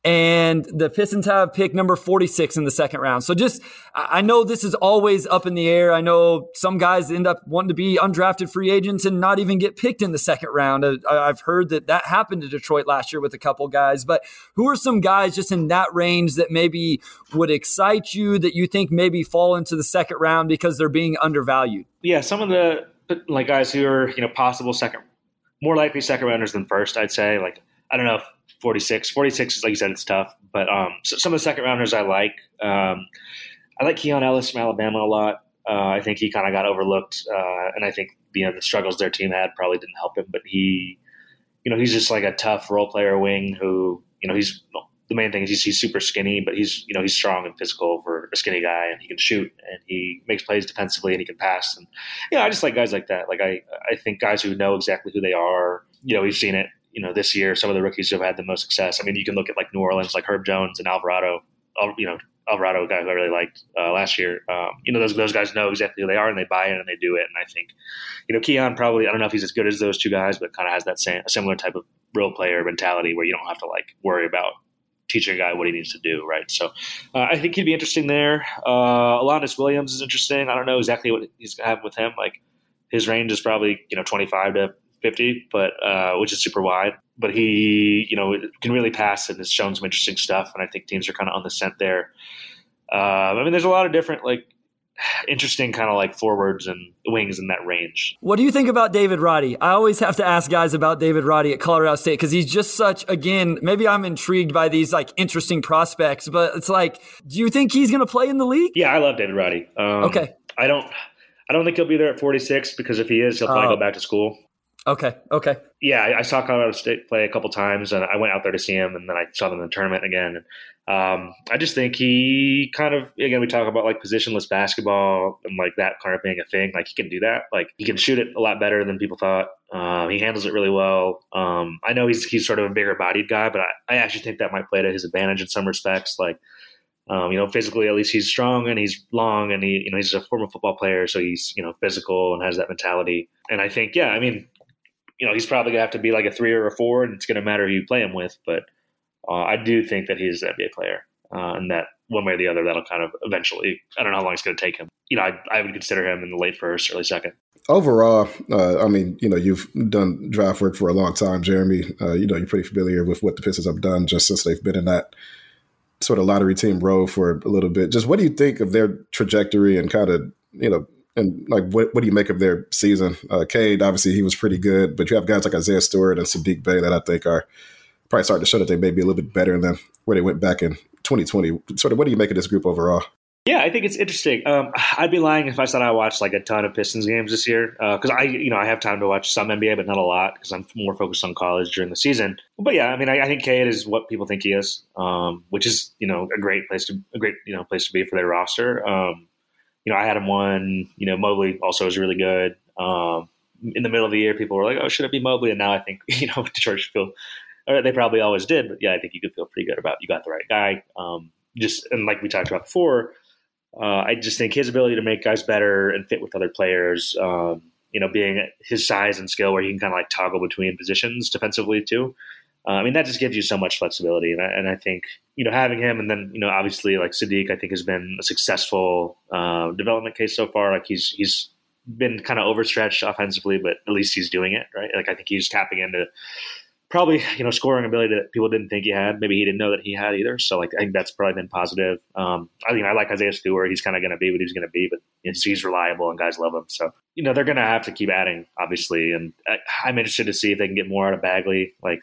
and the Pistons have pick number forty-six in the second round. So just, I know this is always up in the air. I know some guys end up wanting to be undrafted free agents and not even get picked in the second round. I've heard that that happened to Detroit last year with a couple guys, but who are some guys just in that range that maybe would excite you, that you think maybe fall into the second round because they're being undervalued? Yeah, some of the like guys who are, you know, possible second, more likely second rounders than first, I'd say. Like, I don't know, forty-six. forty-six is, like you said, it's tough. But um, so some of the second rounders I like. Um, I like Keon Ellis from Alabama a lot. Uh, I think he kind of got overlooked, uh, and I think you know the struggles their team had probably didn't help him. But he, you know, he's just like a tough role player wing who, you know, he's the main thing is he's, he's super skinny, but he's you know he's strong and physical for a skinny guy, and he can shoot and he makes plays defensively and he can pass. And yeah, you know, I just like guys like that. Like I, I think guys who know exactly who they are. You know, we've seen it. You know, this year, some of the rookies who have had the most success. I mean, you can look at like New Orleans, like Herb Jones and Alvarado. You know, Alvarado, a guy who I really liked uh, last year. Um, you know, those those guys know exactly who they are and they buy in and they do it. And I think, you know, Keon probably, I don't know if he's as good as those two guys, but kind of has that same a similar type of role player mentality where you don't have to like worry about teaching a guy what he needs to do, right? So uh, I think he'd be interesting there. Uh, Alondes Williams is interesting. I don't know exactly what he's going to have with him. Like his range is probably, you know, twenty-five to fifty, but uh, which is super wide. But he, you know, can really pass and has shown some interesting stuff. And I think teams are kind of on the scent there. Uh, I mean, there's a lot of different, like, interesting kind of like forwards and wings in that range. What do you think about David Roddy? I always have to ask guys about David Roddy at Colorado State because he's just such, again, maybe I'm intrigued by these like interesting prospects, but it's like, do you think he's going to play in the league? Yeah, I love David Roddy. Um, okay. I don't, I don't think he'll be there at forty-six because if he is, he'll probably oh. go back to school. Okay. Okay. Yeah, I, I saw Colorado State play a couple times, and I went out there to see him, and then I saw them in the tournament again. And, um, I just think he kind of, again, we talk about like positionless basketball and like that kind of being a thing. Like he can do that. Like he can shoot it a lot better than people thought. Um, he handles it really well. Um, I know he's he's sort of a bigger bodied guy, but I, I actually think that might play to his advantage in some respects. Like, um, you know, physically at least he's strong and he's long, and he, you know, he's a former football player, so he's, you know, physical and has that mentality. And I think, yeah, I mean. You know, he's probably going to have to be like a three or a four, and it's going to matter who you play him with. But uh, I do think that he's an N B A player, uh, and that one way or the other, that'll kind of eventually, I don't know how long it's going to take him. You know, I, I would consider him in the late first, early second. Overall, uh, I mean, you know, you've done draft work for a long time, Jeremy. Uh, you know, you're pretty familiar with what the Pistons have done just since they've been in that sort of lottery team role for a little bit. Just what do you think of their trajectory and kind of, you know, and like, what, what do you make of their season? Uh, Cade, obviously, he was pretty good, but you have guys like Isaiah Stewart and Sadiq Bey that I think are probably starting to show that they may be a little bit better than where they went back in twenty twenty. Sort of, what do you make of this group overall? Yeah, I think it's interesting. Um, I'd be lying if I said I watched like a ton of Pistons games this year because uh, I, you know, I have time to watch some N B A, but not a lot because I'm more focused on college during the season. But yeah, I mean, I, I think Cade is what people think he is, um, which is, you know, a great place to a great you know place to be for their roster. Um, You know, I had him one. You know, Mobley also was really good. Um, in the middle of the year, people were like, "Oh, should it be Mobley?" And now I think, you know, Detroit should feel, or they probably always did, but yeah, I think you could feel pretty good about you got the right guy. Um, just and like we talked about before, uh, I just think his ability to make guys better and fit with other players. Um, you know, being his size and skill, where he can kind of like toggle between positions defensively too. Uh, I mean, that just gives you so much flexibility. And I, and I think, you know, having him and then, you know, obviously like Sadiq, I think has been a successful uh, development case so far. Like he's he's been kind of overstretched offensively, but at least he's doing it, right? Like I think he's tapping into probably, you know, scoring ability that people didn't think he had. Maybe he didn't know that he had either. So like I think that's probably been positive. Um, I mean, I like Isaiah Stewart. He's kind of going to be what he's going to be, but he's, he's reliable and guys love him. So, you know, they're going to have to keep adding, obviously. And I, I'm interested to see if they can get more out of Bagley. Like,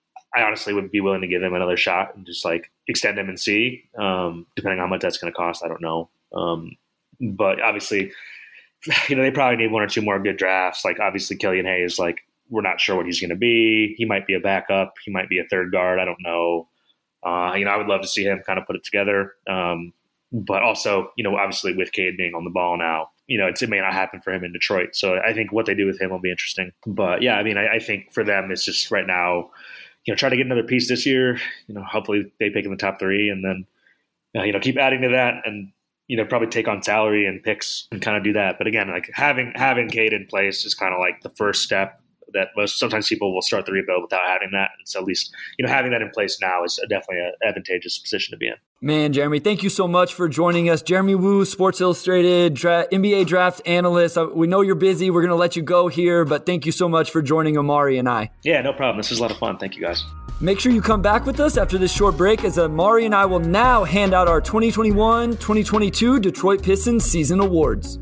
I honestly would be willing to give him another shot and just like extend him and see, um, depending on how much that's going to cost. I don't know. Um, but obviously, you know, they probably need one or two more good drafts. Like obviously Killian Hayes, like we're not sure what he's going to be. He might be a backup. He might be a third guard. I don't know. Uh, you know, I would love to see him kind of put it together. Um, but also, you know, obviously with Cade being on the ball now, you know, it's, it may not happen for him in Detroit. So I think what they do with him will be interesting. But yeah, I mean, I, I think for them, it's just right now, you know, try to get another piece this year. You know, hopefully they pick in the top three, and then uh, you know keep adding to that, and you know probably take on salary and picks and kind of do that. But again, like having having Cade in place is kind of like the first step that most sometimes people will start the rebuild without having that. And so at least, you know, having that in place now is definitely an advantageous position to be in. Man, Jeremy, thank you so much for joining us. Jeremy Woo, Sports Illustrated, dra- N B A draft analyst. Uh, we know you're busy. We're going to let you go here, but thank you so much for joining Amari and I. Yeah, no problem. This was a lot of fun. Thank you, guys. Make sure you come back with us after this short break, as Amari and I will now hand out our twenty twenty-one twenty twenty-two Detroit Pistons season awards.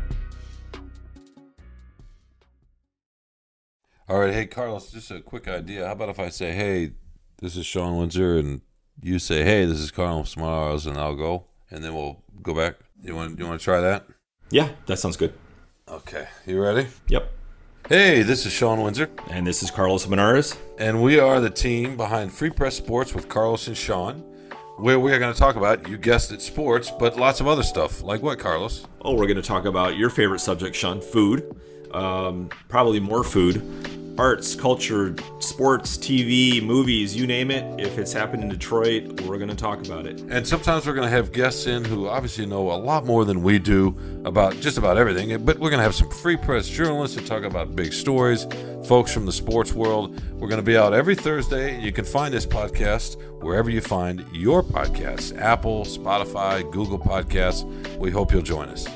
All right. Hey, Carlos, just a quick idea. How about if I say, hey, this is Sean Windsor, and you say, hey, this is Carlos Morales, and I'll go, and then we'll go back. You want, you want to try that? Yeah, that sounds good. Okay. You ready? Yep. Hey, this is Sean Windsor. And this is Carlos Benares. And we are the team behind Free Press Sports with Carlos and Sean, where we are going to talk about, you guessed it, sports, but lots of other stuff. Like what, Carlos? Oh, we're going to talk about your favorite subject, Sean, food. Um, probably more food. Arts, culture, sports, T V, movies, you name it. If it's happened in Detroit, we're going to talk about it. And sometimes we're going to have guests in who obviously know a lot more than we do about just about everything. But we're going to have some Free Press journalists to talk about big stories, folks from the sports world. We're going to be out every Thursday. You can find this podcast wherever you find your podcasts, Apple, Spotify, Google Podcasts. We hope you'll join us.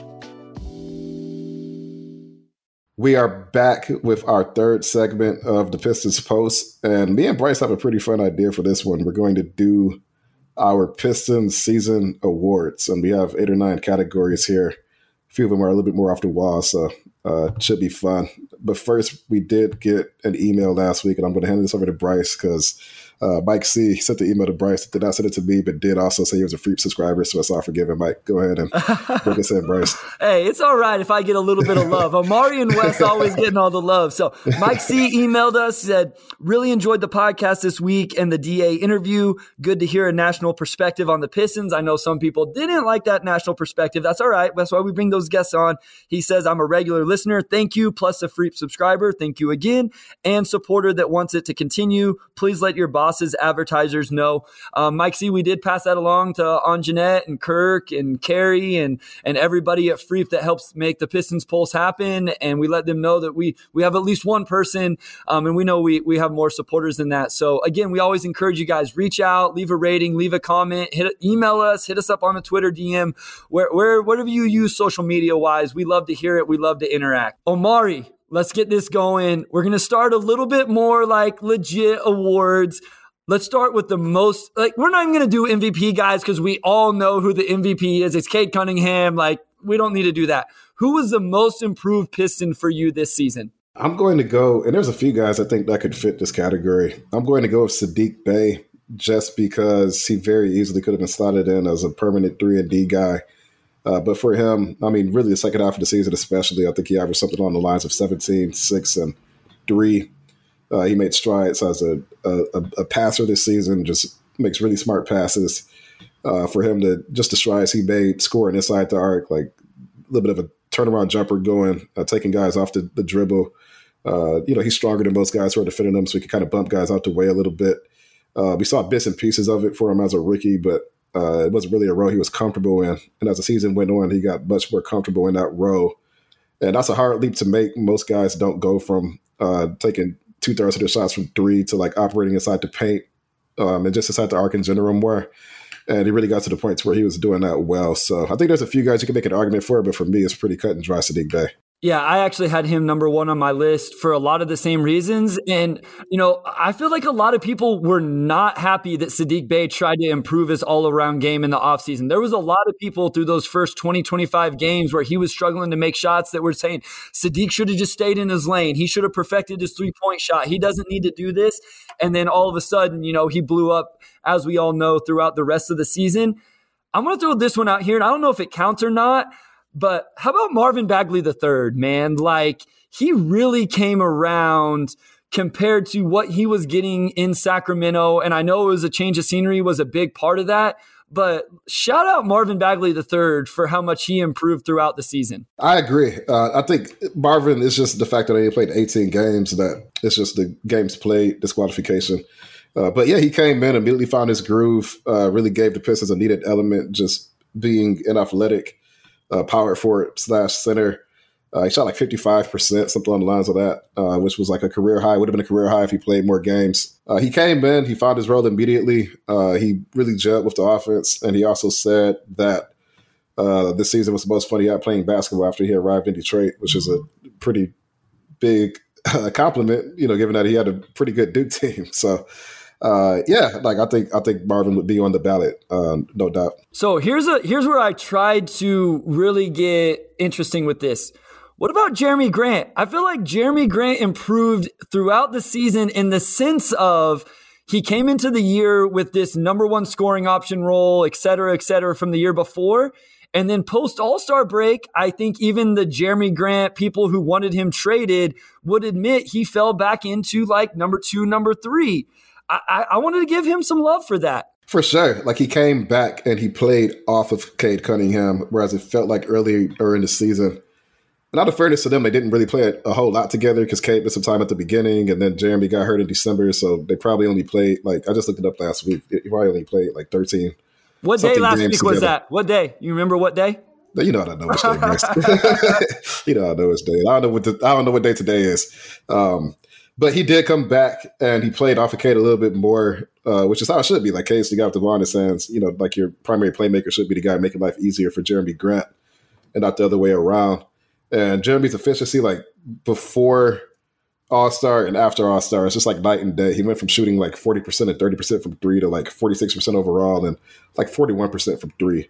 We are back with our third segment of the Pistons Post, and me and Bryce have a pretty fun idea for this one. We're going to do our Pistons season awards, and we have eight or nine categories here. A few of them are a little bit more off the wall, so uh, it should be fun. But first, we did get an email last week, and I'm going to hand this over to Bryce because uh, Mike C. sent the email to Bryce. Did not send it to me, but did also say he was a free subscriber, so it's all forgiven. Mike, go ahead and break us in, Bryce. Hey, it's all right if I get a little bit of love. Amari and Wes always getting all the love. So Mike C. emailed us, said, really enjoyed the podcast this week and the D A interview. Good to hear a national perspective on the Pistons. I know some people didn't like that national perspective. That's all right. That's why we bring those guests on. He says, I'm a regular listener. Thank you. Plus a free subscriber. Thank you again. And supporter that wants it to continue. Please let your bosses, advertisers know. Um, Mike C., we did pass that along to Anjanette and Kirk and Carrie and, and everybody at Freep that helps make the Pistons Pulse happen. And we let them know that we we have at least one person, um, and we know we we have more supporters than that. So again, we always encourage you guys, reach out, leave a rating, leave a comment, hit email us, hit us up on a Twitter D M, where, where whatever you use social media wise. We love to hear it. We love to interact. Omari, let's get this going. We're going to start a little bit more like legit awards. Let's start with the most, like, we're not even going to do M V P, guys, because we all know who the M V P is. It's Cade Cunningham. Like, we don't need to do that. Who was the most improved Piston for you this season? I'm going to go, and there's a few guys I think that could fit this category. I'm going to go with Saddiq Bey just because he very easily could have been slotted in as a permanent three and D guy. Uh, but for him, I mean, really the second half of the season especially, I think he averaged something on the lines of seventeen, six, and three. Uh, he made strides as a, a, a passer this season, just makes really smart passes. Uh, for him to just the strides he made, scoring inside the arc, like a little bit of a turnaround jumper going, uh, taking guys off the, the dribble. Uh, you know, he's stronger than most guys who are defending him, so he can kind of bump guys out the way a little bit. Uh, we saw bits and pieces of it for him as a rookie, but uh, it wasn't really a role he was comfortable in. And as the season went on, he got much more comfortable in that role. And that's a hard leap to make. Most guys don't go from uh, taking two-thirds of their shots from three to like operating inside the paint um, and just inside the arc in general more. And he really got to the point where he was doing that well. So I think there's a few guys you can make an argument for, but for me, it's pretty cut and dry, Saddiq Bey. Yeah, I actually had him number one on my list for a lot of the same reasons. And, you know, I feel like a lot of people were not happy that Saddiq Bey tried to improve his all-around game in the offseason. There was a lot of people through those first twenty, twenty-five games where he was struggling to make shots that were saying Saddiq should have just stayed in his lane. He should have perfected his three-point shot. He doesn't need to do this. And then all of a sudden, you know, he blew up, as we all know, throughout the rest of the season. I'm going to throw this one out here, and I don't know if it counts or not, but how about Marvin Bagley the third, man? Like, he really came around compared to what he was getting in Sacramento. And I know it was a change of scenery was a big part of that. But shout out Marvin Bagley the third for how much he improved throughout the season. I agree. Uh, I think Marvin is just the fact that he played eighteen games, that it's just the games played disqualification. Uh, but yeah, he came in, immediately found his groove, uh, really gave the Pistons a needed element, just being an athletic Uh, power forward slash center. Uh, he shot like fifty-five percent, something along the lines of that, uh, which was like a career high. Would have been a career high if he played more games. Uh, he came in, he found his role immediately. Uh, he really gelled with the offense, and he also said that uh, this season was the most fun he had playing basketball after he arrived in Detroit, which is a pretty big uh, compliment, you know, given that he had a pretty good Duke team. So, uh, yeah, like I think I think Marvin would be on the ballot, uh, no doubt. So here's a here's where I tried to really get interesting with this. What about Jeremy Grant? I feel like Jeremy Grant improved throughout the season in the sense of he came into the year with this number one scoring option role, et cetera, et cetera, from the year before. And then post All-Star break, I think even the Jeremy Grant people who wanted him traded would admit he fell back into like number two, number three. I, I, I wanted to give him some love for that. For sure. Like he came back and he played off of Cade Cunningham, whereas it felt like earlier in the season. And out of fairness to them, they didn't really play a whole lot together because Cade missed some time at the beginning, and then Jeremy got hurt in December, so they probably only played, like, I just looked it up last week. He probably only played, like, thirteen. What day last week was that? What day? You remember what day? You know I don't know which day next. You know I know which day. I don't know what the, I don't know what day today is. Um, but he did come back, and he played off of Cade a little bit more, uh, which is how it should be. Like, Cade's the guy with the ball in his hands. You know, like your primary playmaker should be the guy making life easier for Jeremy Grant and not the other way around. And Jeremy's efficiency, like before All-Star and after All-Star, it's just like night and day. He went from shooting like forty percent and thirty percent from three to like forty-six percent overall and like forty-one percent from three.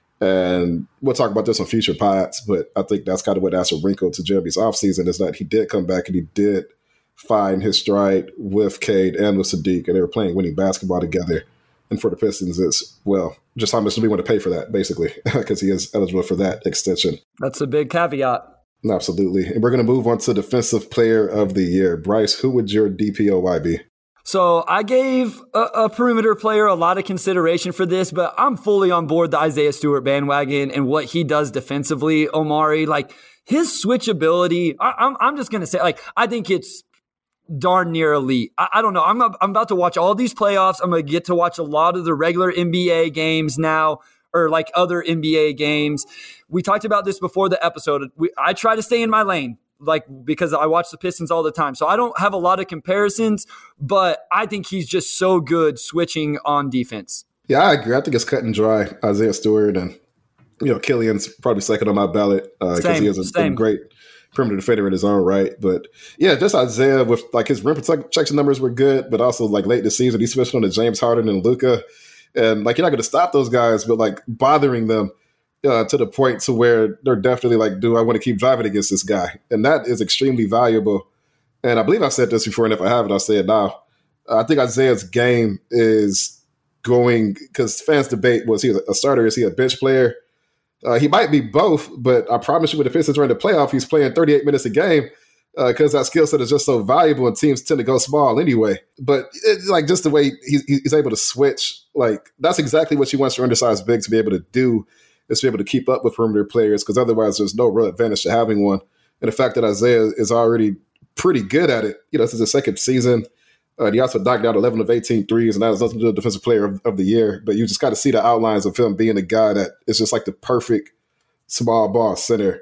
And we'll talk about this on future pods, but I think that's kind of what adds a wrinkle to Jeremy's offseason is that he did come back and he did find his stride with Cade and with Sadiq, and they were playing winning basketball together. And for the Pistons, it's, well, just how much do we want to pay for that, basically, because he is eligible for that extension. That's a big caveat. Absolutely. And we're going to move on to Defensive Player of the Year. Bryce, who would your D P O Y be? So I gave a, a perimeter player a lot of consideration for this, but I'm fully on board the Isaiah Stewart bandwagon and what he does defensively, Omari. Like, his switchability, I, I'm, I'm just going to say, like, I think it's darn near elite. I, I don't know. I'm, I'm about to watch all these playoffs. I'm going to get to watch a lot of the regular N B A games now, or like other N B A games. We talked about this before the episode. We, I try to stay in my lane, like, because I watch the Pistons all the time. So I don't have a lot of comparisons, but I think he's just so good switching on defense. Yeah, I agree. I think it's cut and dry. Isaiah Stewart and, you know, Killian's probably second on my ballot because uh, he is a, a great perimeter defender in his own right. But yeah, just Isaiah with like his rim protection numbers were good, but also like late this season, he switched on to James Harden and Luka. And like, you're not going to stop those guys, but like bothering them uh, to the point to where they're definitely like, do I want to keep driving against this guy? And that is extremely valuable. And I believe I've said this before, and if I haven't, I'll say it now. I think Isaiah's game is going, because fans debate, was he a starter? Is he a bench player? Uh, he might be both, but I promise you when the Pistons are in the playoff, he's playing thirty-eight minutes a game because uh, that skill set is just so valuable and teams tend to go small anyway. But it, like just the way he's, he's able to switch, like that's exactly what you want your undersized big to be able to do, is to be able to keep up with perimeter players, because otherwise there's no real advantage to having one. And the fact that Isaiah is already pretty good at it, you know, this is his second season. Uh, he also knocked out eleven of eighteen threes, and that has nothing to do with Defensive Player of, of the Year. But you just got to see the outlines of him being a guy that is just like the perfect small ball center.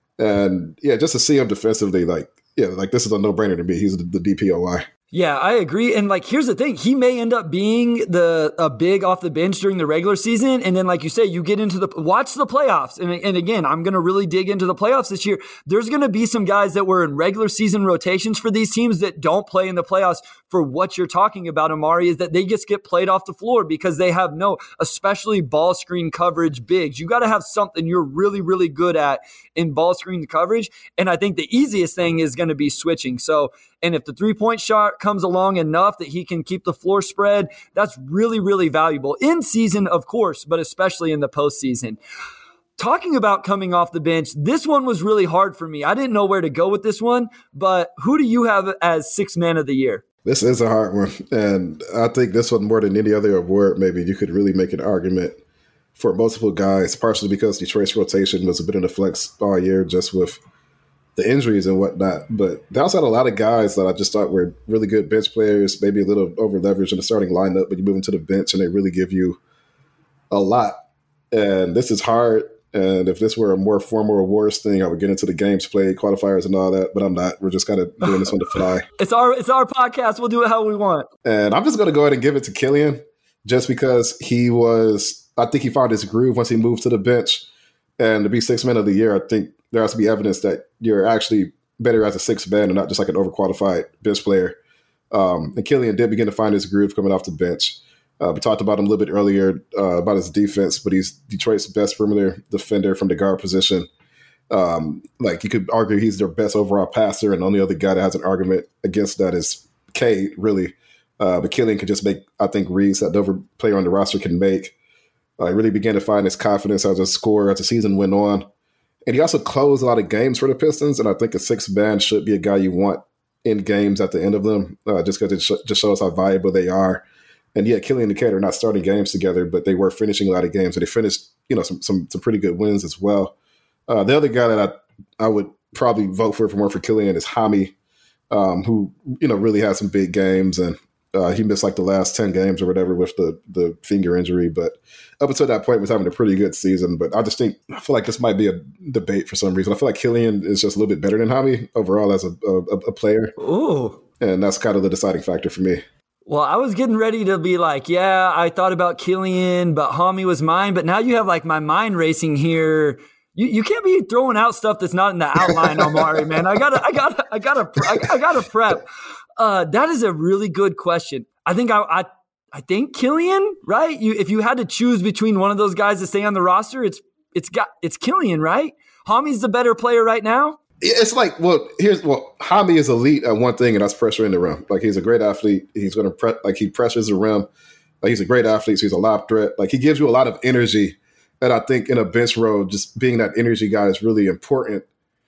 And yeah, just to see him defensively, like, yeah, like this is a no-brainer to me. He's the, the D P O Y. Yeah, I agree. And like, here's the thing. He may end up being the a big off the bench during the regular season. And then, like you say, you get into the, watch the playoffs. And, and again, I'm going to really dig into the playoffs this year. There's going to be some guys that were in regular season rotations for these teams that don't play in the playoffs for what you're talking about, Omari, is that they just get played off the floor because they have no, especially ball screen coverage bigs. You got to have something you're really, really good at in ball screen coverage. And I think the easiest thing is going to be switching. So, and if the three-point shot comes along enough that he can keep the floor spread, that's really, really valuable in season, of course, but especially in the postseason. Talking about coming off the bench, this one was really hard for me. I didn't know where to go with this one, but who do you have as sixth man of the year? This is a hard one, and I think this one more than any other award, maybe you could really make an argument for multiple guys, partially because Detroit's rotation was a bit in the flex all year just with the injuries and whatnot. But they also had a lot of guys that I just thought were really good bench players, maybe a little over leveraged in the starting lineup, but you move into the bench and they really give you a lot. And this is hard. And if this were a more formal awards thing, I would get into the games played, qualifiers, and all that. But I'm not. We're just kind of doing this on the fly. It's our it's our podcast. We'll do it how we want. And I'm just going to go ahead and give it to Killian, just because he was. I think he found his groove once he moved to the bench, and to be sixth man of the year, I think there has to be evidence that you're actually better as a sixth man and not just like an overqualified bench player. Um, and Killian did begin to find his groove coming off the bench. Uh, we talked about him a little bit earlier uh, about his defense, but he's Detroit's best perimeter defender from the guard position. Um, like you could argue he's their best overall passer, and the only other guy that has an argument against that is Cade, really. Uh, but Killian could just make, I think, reads that no other player on the roster can make. Uh, he really began to find his confidence as a scorer as the season went on. And he also closed a lot of games for the Pistons, and I think a sixth man should be a guy you want in games at the end of them, uh, just because it sh- just shows how valuable they are. And yeah, Killian and Cade are not starting games together, but they were finishing a lot of games, and they finished, you know, some some, some pretty good wins as well. Uh, the other guy that I I would probably vote for for more for Killian is Hami, um, who you know really had some big games, and uh, he missed like the last ten games or whatever with the the finger injury, but up until that point was having a pretty good season. But I just think I feel like this might be a debate for some reason. I feel like Killian is just a little bit better than Hami overall as a a, a player. Ooh, and that's kind of the deciding factor for me. Well, I was getting ready to be like, yeah, I thought about Killian, but Hami was mine. But now you have like my mind racing here. You you can't be throwing out stuff that's not in the outline, Omari, man. I gotta I gotta I gotta I, I gotta prep. Uh, that is a really good question. I think I I, I think Killian, right? You if you had to choose between one of those guys to stay on the roster, it's it's got it's Killian, right? Hami's the better player right now. It's like, well, here's well, Hami is elite at one thing, and that's pressure in the rim. Like he's a great athlete. He's going to pre- like he pressures the rim. Like he's a great athlete. So he's a lob threat. Like he gives you a lot of energy. And I think in a bench role, just being that energy guy is really important.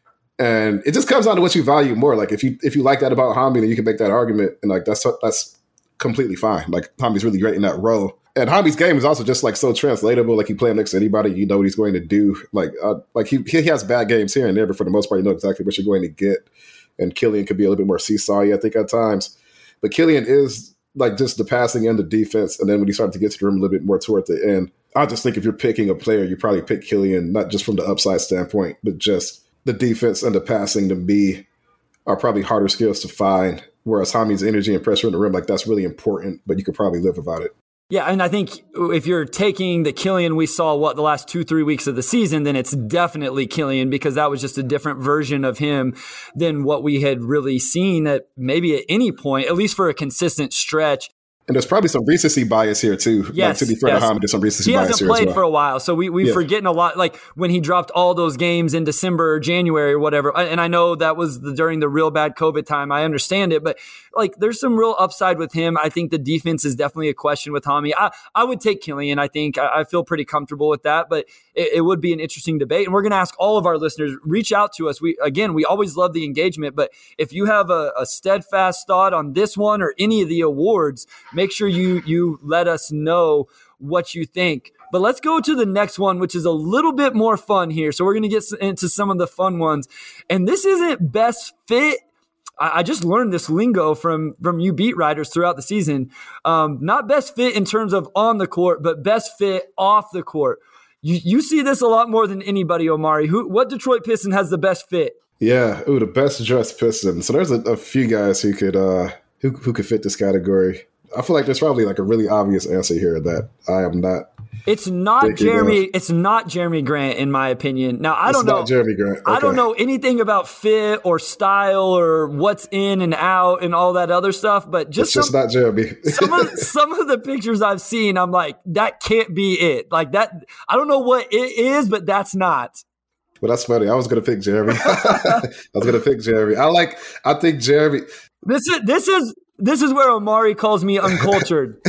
And it just comes down to what you value more. Like if you if you like that about Hami, then you can make that argument, and like that's that's completely fine. Like Hami's really great in that role. And Hami's game is also just like so translatable. Like you play him next to anybody, you know what he's going to do. Like, uh, like he he has bad games here and there, but for the most part, you know exactly what you're going to get. And Killian could be a little bit more seesawy, I think, at times. But Killian is like just the passing and the defense. And then when you start to get to the rim a little bit more toward the end, I just think if you're picking a player, you probably pick Killian, not just from the upside standpoint, but just the defense and the passing to me are probably harder skills to find. Whereas Hami's energy and pressure in the rim, like that's really important, but you could probably live without it. Yeah, and I think if you're taking the Killian we saw, what, the last two, three weeks of the season, then it's definitely Killian, because that was just a different version of him than what we had really seen at maybe at any point, at least for a consistent stretch. And there's probably some recency bias here too. Yes, like, to be fair yes. to Hami, there's some recency he bias hasn't here played as well. for a while, so we, we're yeah. forgetting a lot. Like when he dropped all those games in December or January or whatever, and I know that was the, during the real bad COVID time. I understand it, but like there's some real upside with him. I think the defense is definitely a question with Hami. I, I would take Killian. I think I, I feel pretty comfortable with that, but it, it would be an interesting debate. And we're going to ask all of our listeners, reach out to us. We again, we always love the engagement, but if you have a, a steadfast thought on this one or any of the awards, make sure you you let us know what you think. But let's go to the next one, which is a little bit more fun here. So we're going to get into some of the fun ones. And this isn't best fit. I just learned this lingo from, from you beat writers throughout the season. Um, not best fit in terms of on the court, but best fit off the court. You you see this a lot more than anybody, Omari. Who what Detroit Piston has the best fit? Yeah, ooh, the best dressed Piston. So there's a, a few guys who could uh, who who could fit this category. I feel like there's probably like a really obvious answer here that I am not. It's not Jeremy. Of. It's not Jeremy Grant, in my opinion. Now I it's don't know. Not Jeremy Grant. Okay. I don't know anything about fit or style or what's in and out and all that other stuff. But just it's some, just not Jeremy. some of some of the pictures I've seen, I'm like, that can't be it. Like that. I don't know what it is, but that's not. Well, that's funny. I was going to pick Jeremy. I was going to pick Jeremy. I like. I think Jeremy. This is this is. This is where Omari calls me uncultured.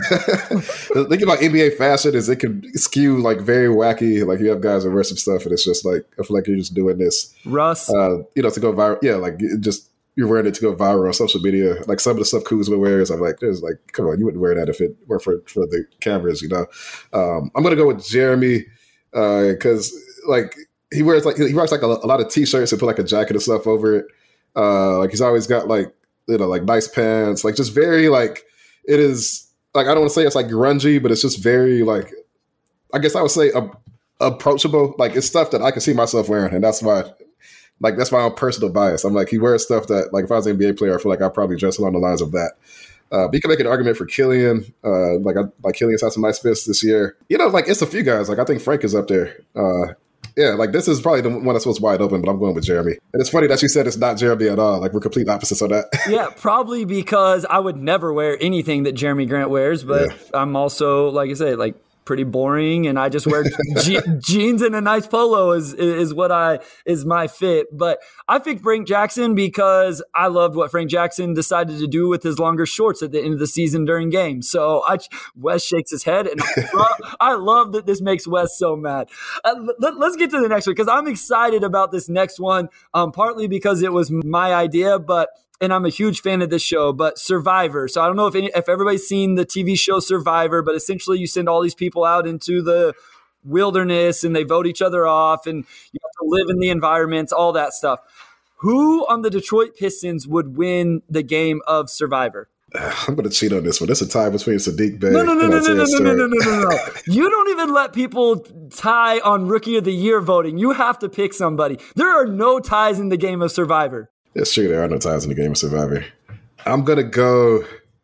The thing about N B A fashion is it can skew like very wacky. Like you have guys that wear some stuff, and it's just like I feel like you're just doing this, Russ. Uh, you know, to go viral. Yeah, like it just you're wearing it to go viral on social media. Like some of the stuff Kuz would wear is I'm like, there's like, come on, you wouldn't wear that if it were for for the cameras, you know. Um, I'm gonna go with Jeremy because uh, like he wears like he wears like a, a lot of t-shirts and put like a jacket and stuff over it. Uh, like he's always got like. You know, like nice pants, like just very like it is like I don't want to say it's like grungy, but it's just very like I guess I would say a, approachable. Like it's stuff that I can see myself wearing, and that's why. Like, that's my own personal bias. I'm like, he wears stuff that, like, if I was an N B A player, I feel like I'd probably dress along the lines of that. Uh, but you can make an argument for Killian. Uh, like, I, like Killian's had some nice fits this year. You know, like, it's a few guys. Like, I think Frank is up there. Uh, yeah, like, this is probably the one that's most wide open, but I'm going with Jeremy. And it's funny that you said it's not Jeremy at all. Like, we're complete opposites on that. Yeah, probably because I would never wear anything that Jeremy Grant wears, but yeah. I'm also, like I said, like, pretty boring, and I just wear je- jeans and a nice polo is is what I is my fit. But I picked Frank Jackson because I loved what Frank Jackson decided to do with his longer shorts at the end of the season during games. So I Wes shakes his head, and I love, I love that this makes Wes so mad. Uh, let, let's get to the next one because I'm excited about this next one. Um, partly because it was my idea, but. And I'm a huge fan of this show, but Survivor. So I don't know if any, if everybody's seen the T V show Survivor, but essentially you send all these people out into the wilderness and they vote each other off and you have to live in the environments, all that stuff. Who on the Detroit Pistons would win the game of Survivor? I'm going to cheat on this one. It's a tie between Sadiq Bey no, no, no, and no, no, no, Isaiah no, no, no, no, no, no. You don't even let people tie on Rookie of the Year voting. You have to pick somebody. There are no ties in the game of Survivor. It's true. There are no ties in the game of Survivor. I'm going to go.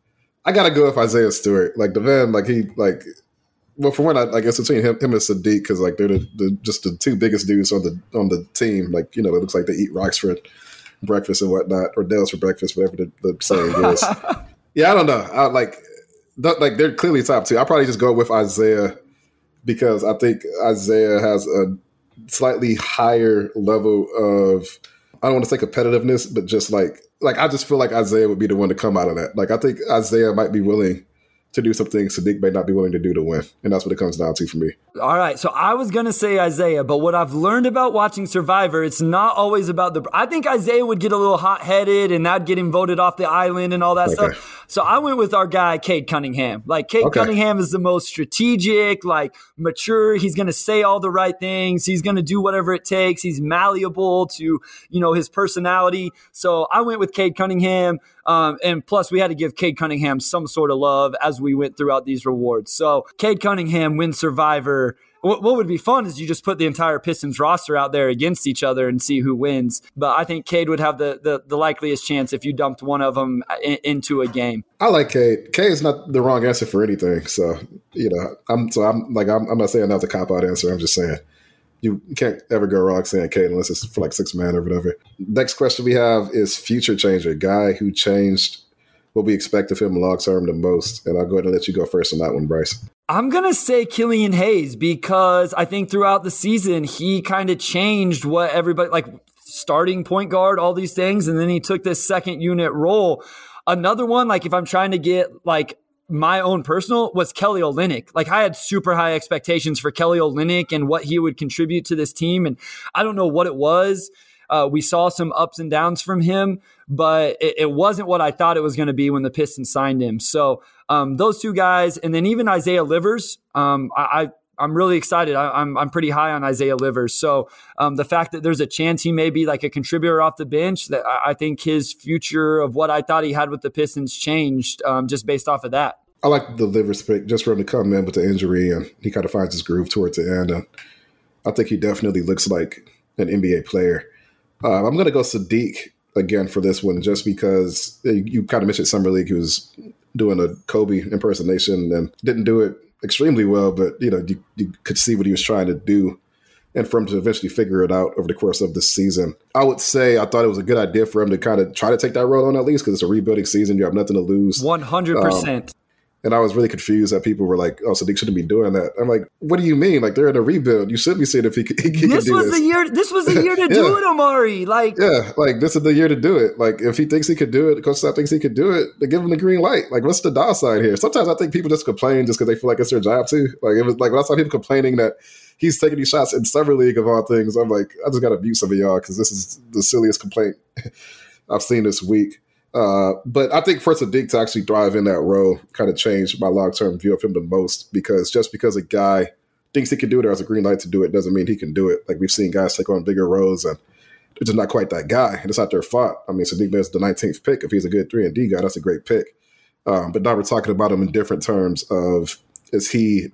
I got to go with Isaiah Stewart. Like, the man, like, he, like, well, for one, I, I guess between him, him and Sadiq, because, like, they're the, the, just the two biggest dudes on the on the team. Like, you know, it looks like they eat rocks for breakfast and whatnot, or Dells for breakfast, whatever the, the saying is. Yeah, I don't know. I, like, th- like, they're clearly top two. I'll probably just go with Isaiah because I think Isaiah has a slightly higher level of, I don't want to say competitiveness, but just like, like I just feel like Isaiah would be the one to come out of that. Like I think Isaiah might be willing to do some things Sadiq may not be willing to do to win. And that's what it comes down to for me. All right. So I was going to say Isaiah, but what I've learned about watching Survivor, it's not always about the, I think Isaiah would get a little hot headed and that'd get him voted off the island and all that okay. stuff. So I went with our guy, Cade Cunningham. Like Cade okay. Cunningham is the most strategic, like mature. He's going to say all the right things. He's going to do whatever it takes. He's malleable to, you know, his personality. So I went with Cade Cunningham. Um, and plus, we had to give Cade Cunningham some sort of love as we went throughout these rewards. So Cade Cunningham wins Survivor. What, what would be fun is you just put the entire Pistons roster out there against each other and see who wins. But I think Cade would have the the, the likeliest chance if you dumped one of them in, into a game. I like Cade. Cade is not the wrong answer for anything. So, you know, I'm so I'm like I'm, I'm not saying that's a cop-out answer. I'm just saying you can't ever go wrong saying Cade unless it's for like six man or whatever. Next question we have is future changer, guy who changed what we expect of him long term the most. And I'll go ahead and let you go first on that one, Bryce. I'm going to say Killian Hayes because I think throughout the season, he kind of changed what everybody, like starting point guard, all these things. And then he took this second unit role. Another one, like if I'm trying to get like my own personal, was Kelly Olynyk. Like I had super high expectations for Kelly Olynyk and what he would contribute to this team. And I don't know what it was. Uh, we saw some ups and downs from him, but it, it wasn't what I thought it was going to be when the Pistons signed him. So um, those two guys, and then even Isaiah Livers, um, I, I, I'm really excited. I, I'm I'm pretty high on Isaiah Livers. So um, the fact that there's a chance he may be like a contributor off the bench, that I, I think his future of what I thought he had with the Pistons changed um, just based off of that. I like the Livers pick just for him to come in with the injury, and he kind of finds his groove towards the end. And I think he definitely looks like an N B A player. Uh, I'm going to go Sadiq again for this one, just because you, you kind of mentioned Summer League. He was doing a Kobe impersonation and didn't do it extremely well, but you know you, you could see what he was trying to do, and for him to eventually figure it out over the course of this season. I would say I thought it was a good idea for him to kind of try to take that role on at least because it's a rebuilding season. You have nothing to lose. one hundred percent. Um, And I was really confused that people were like, "Oh, Sadiq shouldn't be doing that." I'm like, "What do you mean? Like they're in a rebuild. You should be seeing if he, he, he this can do was this." The year, this was the year to yeah. do it, Amari. Like, yeah, like this is the year to do it. Like if he thinks he could do it, Coach Staff thinks he could do it, they give him the green light. Like what's the downside here? Sometimes I think people just complain just because they feel like it's their job too. Like it was like when I saw people complaining that he's taking these shots in Summer League of all things, I'm like, I just got to mute some of y'all because this is the silliest complaint I've seen this week. Uh, but I think for Sadiq to actually thrive in that role kind of changed my long-term view of him the most, because just because a guy thinks he can do it or has a green light to do it doesn't mean he can do it. Like we've seen guys take on bigger roles and they're just not quite that guy. And it's not their fault. I mean, Sadiq Bey's the nineteenth pick. If he's a good three and D guy, that's a great pick. Um, but now we're talking about him in different terms of, is he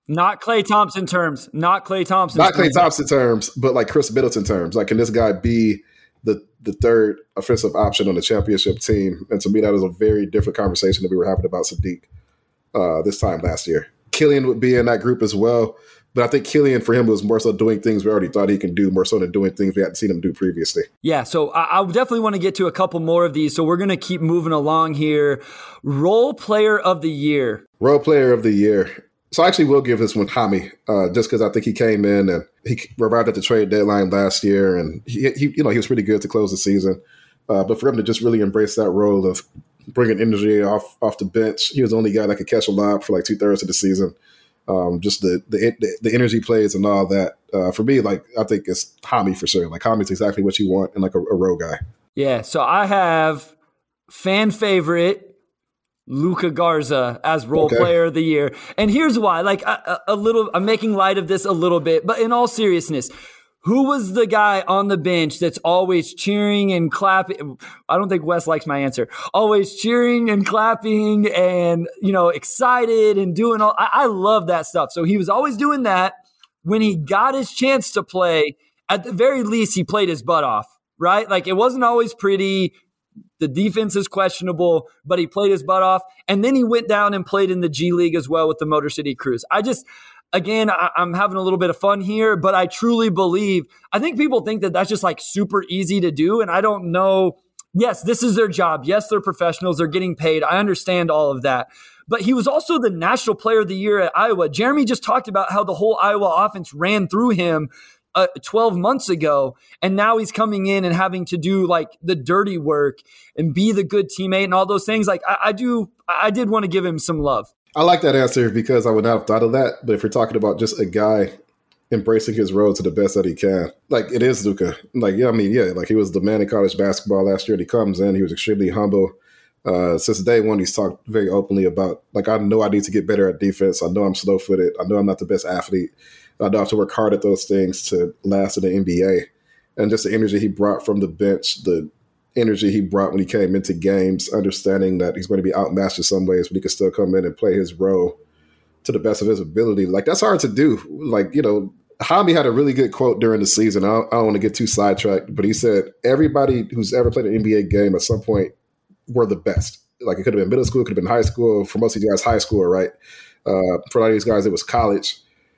Not Klay Thompson terms. Not Klay Thompson. Not Klay Thompson terms, but like Chris Middleton terms. Like, can this guy be the the third offensive option on the championship team? And to me, that is a very different conversation that we were having about Sadiq uh, this time last year. Killian would be in that group as well. But I think Killian, for him, was more so doing things we already thought he can do, more so than doing things we hadn't seen him do previously. Yeah, so I, I definitely want to get to a couple more of these. So we're going to keep moving along here. Role player of the year. Role player of the year. So I actually will give this one Hami, uh, just because I think he came in and he arrived at the trade deadline last year, and he, he you know, he was pretty good to close the season. Uh, but for him to just really embrace that role of bringing energy off off the bench, he was the only guy that could catch a lob for like two thirds of the season. Um, just the, the the energy plays and all that. Uh, for me, like I think it's Hami for sure. Like Hami's exactly what you want in like a, a role guy. Yeah. So I have fan favorite Luka Garza as role okay. player of the year, and here's why. Like a, a little, I'm making light of this a little bit, but in all seriousness, who was the guy on the bench that's always cheering and clapping? I don't think Wes likes my answer. Always cheering and clapping and, you know, excited and doing all. I, I love that stuff. So he was always doing that. When he got his chance to play, at the very least, he played his butt off, right? Like it wasn't always pretty. The defense is questionable, but he played his butt off. And then he went down and played in the G League as well with the Motor City Cruise. I just... Again, I, I'm having a little bit of fun here, but I truly believe, I think people think that that's just like super easy to do. And I don't know. Yes, this is their job. Yes, they're professionals. They're getting paid. I understand all of that. But he was also the National Player of the Year at Iowa. Jeremy just talked about how the whole Iowa offense ran through him uh, twelve months ago. And now he's coming in and having to do like the dirty work and be the good teammate and all those things. Like I, I do, I did want to give him some love. I like that answer because I would not have thought of that. But if you're talking about just a guy embracing his role to the best that he can, like it is Luka. Like, yeah, I mean, yeah, like he was the man in college basketball last year. And he comes in, he was extremely humble. Uh, since day one, he's talked very openly about, like, I know I need to get better at defense. I know I'm slow footed. I know I'm not the best athlete. I know I have to work hard at those things to last in the N B A. And just the energy he brought from the bench, the energy he brought when he came into games, understanding that he's going to be outmatched in some ways, but he can still come in and play his role to the best of his ability. Like, that's hard to do. Like, you know, Hami had a really good quote during the season. I don't, I don't want to get too sidetracked, but he said, everybody who's ever played an N B A game at some point were the best. Like, it could have been middle school, it could have been high school. For most of you guys, high school, right? Uh, for a lot of these guys, it was college.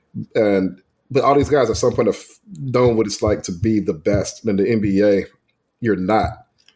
And but all these guys at some point have known what it's like to be the best. And in the N B A, you're not.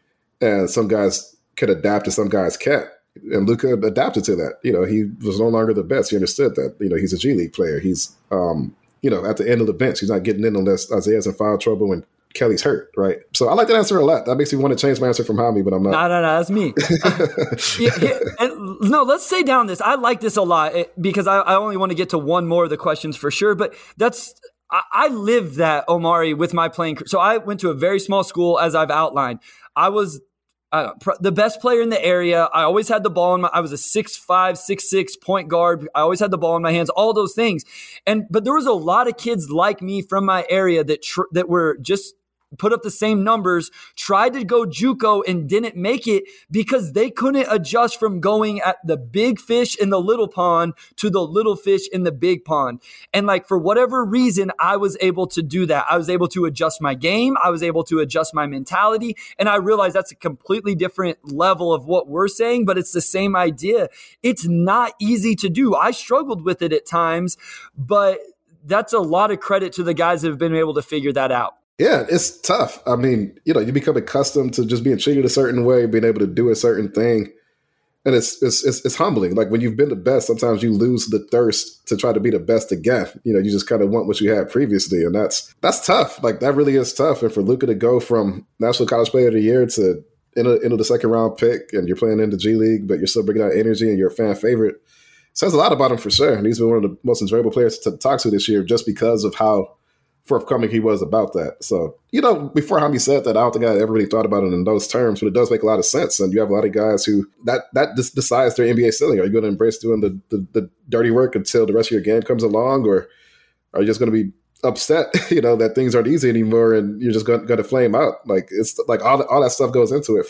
And some guys can adapt and some guys can't. And Luka adapted to that. You know, he was no longer the best. He understood that. You know, he's a G League player. He's, um, you know, at the end of the bench. He's not getting in unless Isaiah's in foul trouble and Kelly's hurt, right? So I like that answer a lot. That makes me want to change my answer from Hami, but I'm not. No, no, no, that's me. yeah, yeah, and, no, let's stay down this. I like this a lot because I, I only want to get to one more of the questions for sure. But that's I, I lived that, Omari, with my playing career. So I went to a very small school, as I've outlined. I was Uh, the best player in the area. I always had the ball in my, I was a six five, six six point guard. I always had the ball in my hands, all those things. And, but there was a lot of kids like me from my area that, tr- that were just put up the same numbers, tried to go JUCO and didn't make it because they couldn't adjust from going at the big fish in the little pond to the little fish in the big pond. And like, for whatever reason, I was able to do that. I was able to adjust my game. I was able to adjust my mentality. And I realized that's a completely different level of what we're saying, but it's the same idea. It's not easy to do. I struggled with it at times, but that's a lot of credit to the guys that have been able to figure that out. Yeah, it's tough. I mean, you know, you become accustomed to just being treated a certain way, being able to do a certain thing. And it's it's it's, it's humbling. Like when you've been the best, sometimes you lose the thirst to try to be the best again. You know, you just kind of want what you had previously. And that's that's tough. Like that really is tough. And for Luka to go from National College Player of the Year to into, into the second round pick, and you're playing in the G League, but you're still bringing out energy and you're a fan favorite, says a lot about him for sure. And he's been one of the most enjoyable players to talk to this year just because of how forthcoming he was about that. So, you know, before Hami said that, I don't think I ever really thought about it in those terms, but it does make a lot of sense. And you have a lot of guys who that that just decides their N B A ceiling. Are you going to embrace doing the, the the dirty work until the rest of your game comes along, or are you just going to be upset, you know, that things aren't easy anymore and you're just going, going to flame out? Like it's like all all that stuff goes into it for sure.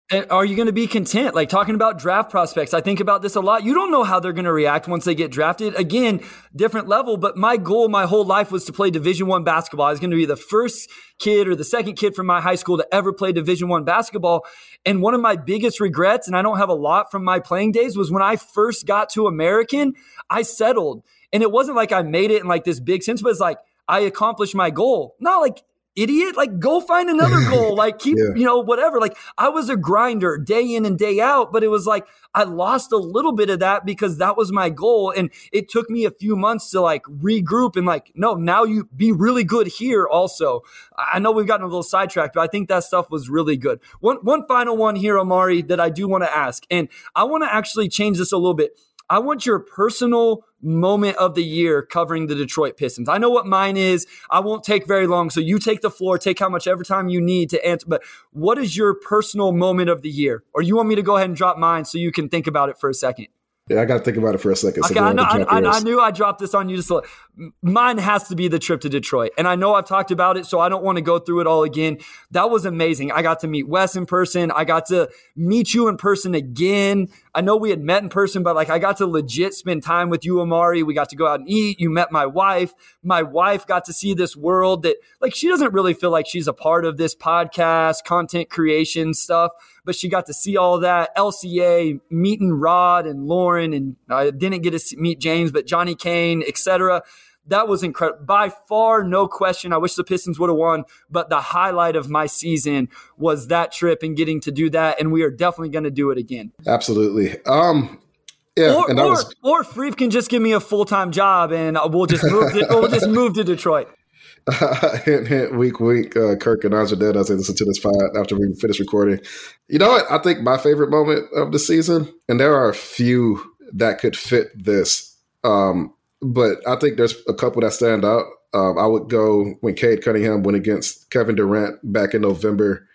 And are you going to be content? Like talking about draft prospects, I think about this a lot. You don't know how they're going to react once they get drafted. Again, different level, but my goal my whole life was to play Division One basketball. I was going to be the first kid or the second kid from my high school to ever play Division One basketball. And one of my biggest regrets, and I don't have a lot from my playing days, was when I first got to American, I settled. And it wasn't like I made it in like this big sense, but it's like I accomplished my goal. Not like, idiot, like go find another goal, like keep, yeah. you know, whatever. Like I was a grinder day in and day out, but it was like I lost a little bit of that because that was my goal. And it took me a few months to like regroup and like, no, now you be really good here also. I know we've gotten a little sidetracked, but I think that stuff was really good. One, one final one here, Omari, that I do want to ask, and I want to actually change this a little bit. I want your personal moment of the year covering the Detroit Pistons. I know what mine is. I won't take very long. So you take the floor, take how much every time you need to answer. But what is your personal moment of the year? Or you want me to go ahead and drop mine so you can think about it for a second? Yeah, I got to think about it for a second. Okay, so I, know, I, I, I knew I dropped this on you. Just look. Mine has to be the trip to Detroit. And I know I've talked about it, so I don't want to go through it all again. That was amazing. I got to meet Wes in person. I got to meet you in person again. I know we had met in person, but like I got to legit spend time with you, Omari. We got to go out and eat. You met my wife. My wife got to see this world that like she doesn't really feel like she's a part of this podcast, content creation stuff, but she got to see all that. L C A, meeting Rod and Lauren, and I didn't get to see, meet James, but Johnny Kane, et cetera. That was incredible. By far, no question. I wish the Pistons would have won, but the highlight of my season was that trip and getting to do that, and we are definitely going to do it again. Absolutely. Um, yeah, or, and that or, was... or Freef can just give me a full-time job, and we'll just move. to, we'll just move to Detroit. Uh, hint, hint, wink, wink. Uh, Kirk and Anjanette, as they listen to this pod after we finish recording. You know what? I think my favorite moment of the season, and there are a few that could fit this, um, but I think there's a couple that stand out. Um, I would go when Cade Cunningham went against Kevin Durant back in November.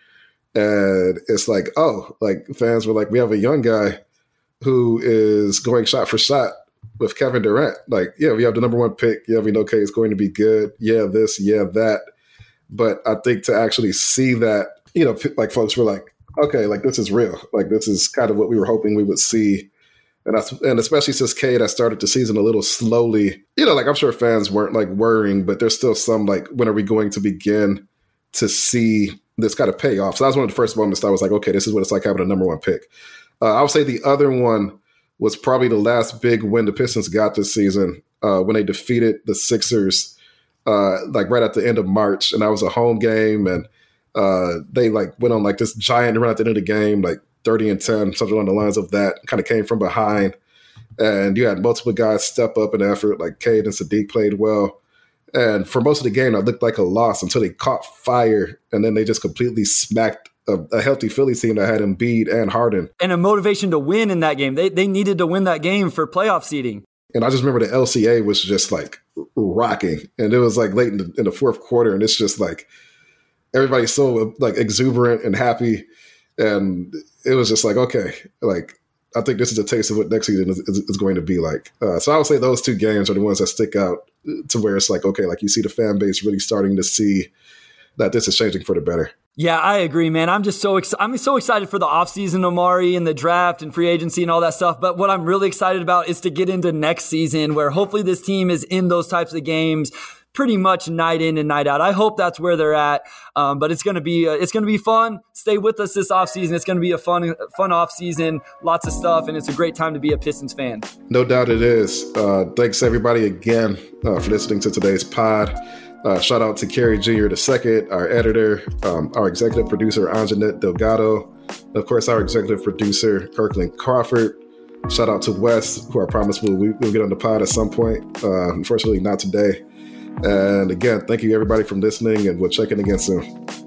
And it's like, oh, like fans were like, we have a young guy who is going shot for shot with Kevin Durant. Like, yeah, we have the number one pick. Yeah, we know Cade is going to be good. Yeah, this, yeah, that. But I think to actually see that, you know, like folks were like, okay, like this is real. Like this is kind of what we were hoping we would see. And that's, and especially since Cade has started the season a little slowly, you know, like I'm sure fans weren't like worrying, but there's still some like, when are we going to begin to see this kind of pay off? So that was one of the first moments that I was like, okay, this is what it's like having a number one pick. Uh, I would say the other one was probably the last big win the Pistons got this season uh, when they defeated the Sixers, uh, like right at the end of March. And that was a home game. And uh, they like went on like this giant run at the end of the game, like thirty and ten, something along the lines of that, kind of came from behind. And you had multiple guys step up in effort, like Cade and Sadiq played well. And for most of the game, it looked like a loss until they caught fire. And then they just completely smacked a, a healthy Phillies team that had Embiid and Harden. And a motivation to win in that game. They they needed to win that game for playoff seeding. And I just remember the L C A was just like rocking. And it was like late in the, in the fourth quarter. And it's just like everybody's so like exuberant and happy. And it was just like, okay, like I think this is a taste of what next season is, is, is going to be like. Uh, so I would say those two games are the ones that stick out to where it's like, okay, like you see the fan base really starting to see that this is changing for the better. Yeah, I agree, man. I'm just so ex- I'm so excited for the offseason, Omari, and the draft and free agency and all that stuff. But what I'm really excited about is to get into next season where hopefully this team is in those types of games pretty much night in and night out. I hope that's where they're at. Um, but it's going to be uh, it's going to be fun. Stay with us this offseason. It's going to be a fun fun offseason, lots of stuff, and it's a great time to be a Pistons fan. No doubt it is. Uh, thanks everybody again uh, for listening to today's pod. Uh, shout out to Kerry Junior the second, our editor, um, our executive producer, Anjanette Delgado, and of course, our executive producer, Kirkland Crawford. Shout out to Wes, who I promise we'll, we'll get on the pod at some point. Uh, unfortunately, not today. And again, thank you everybody for listening, and we'll check in again soon.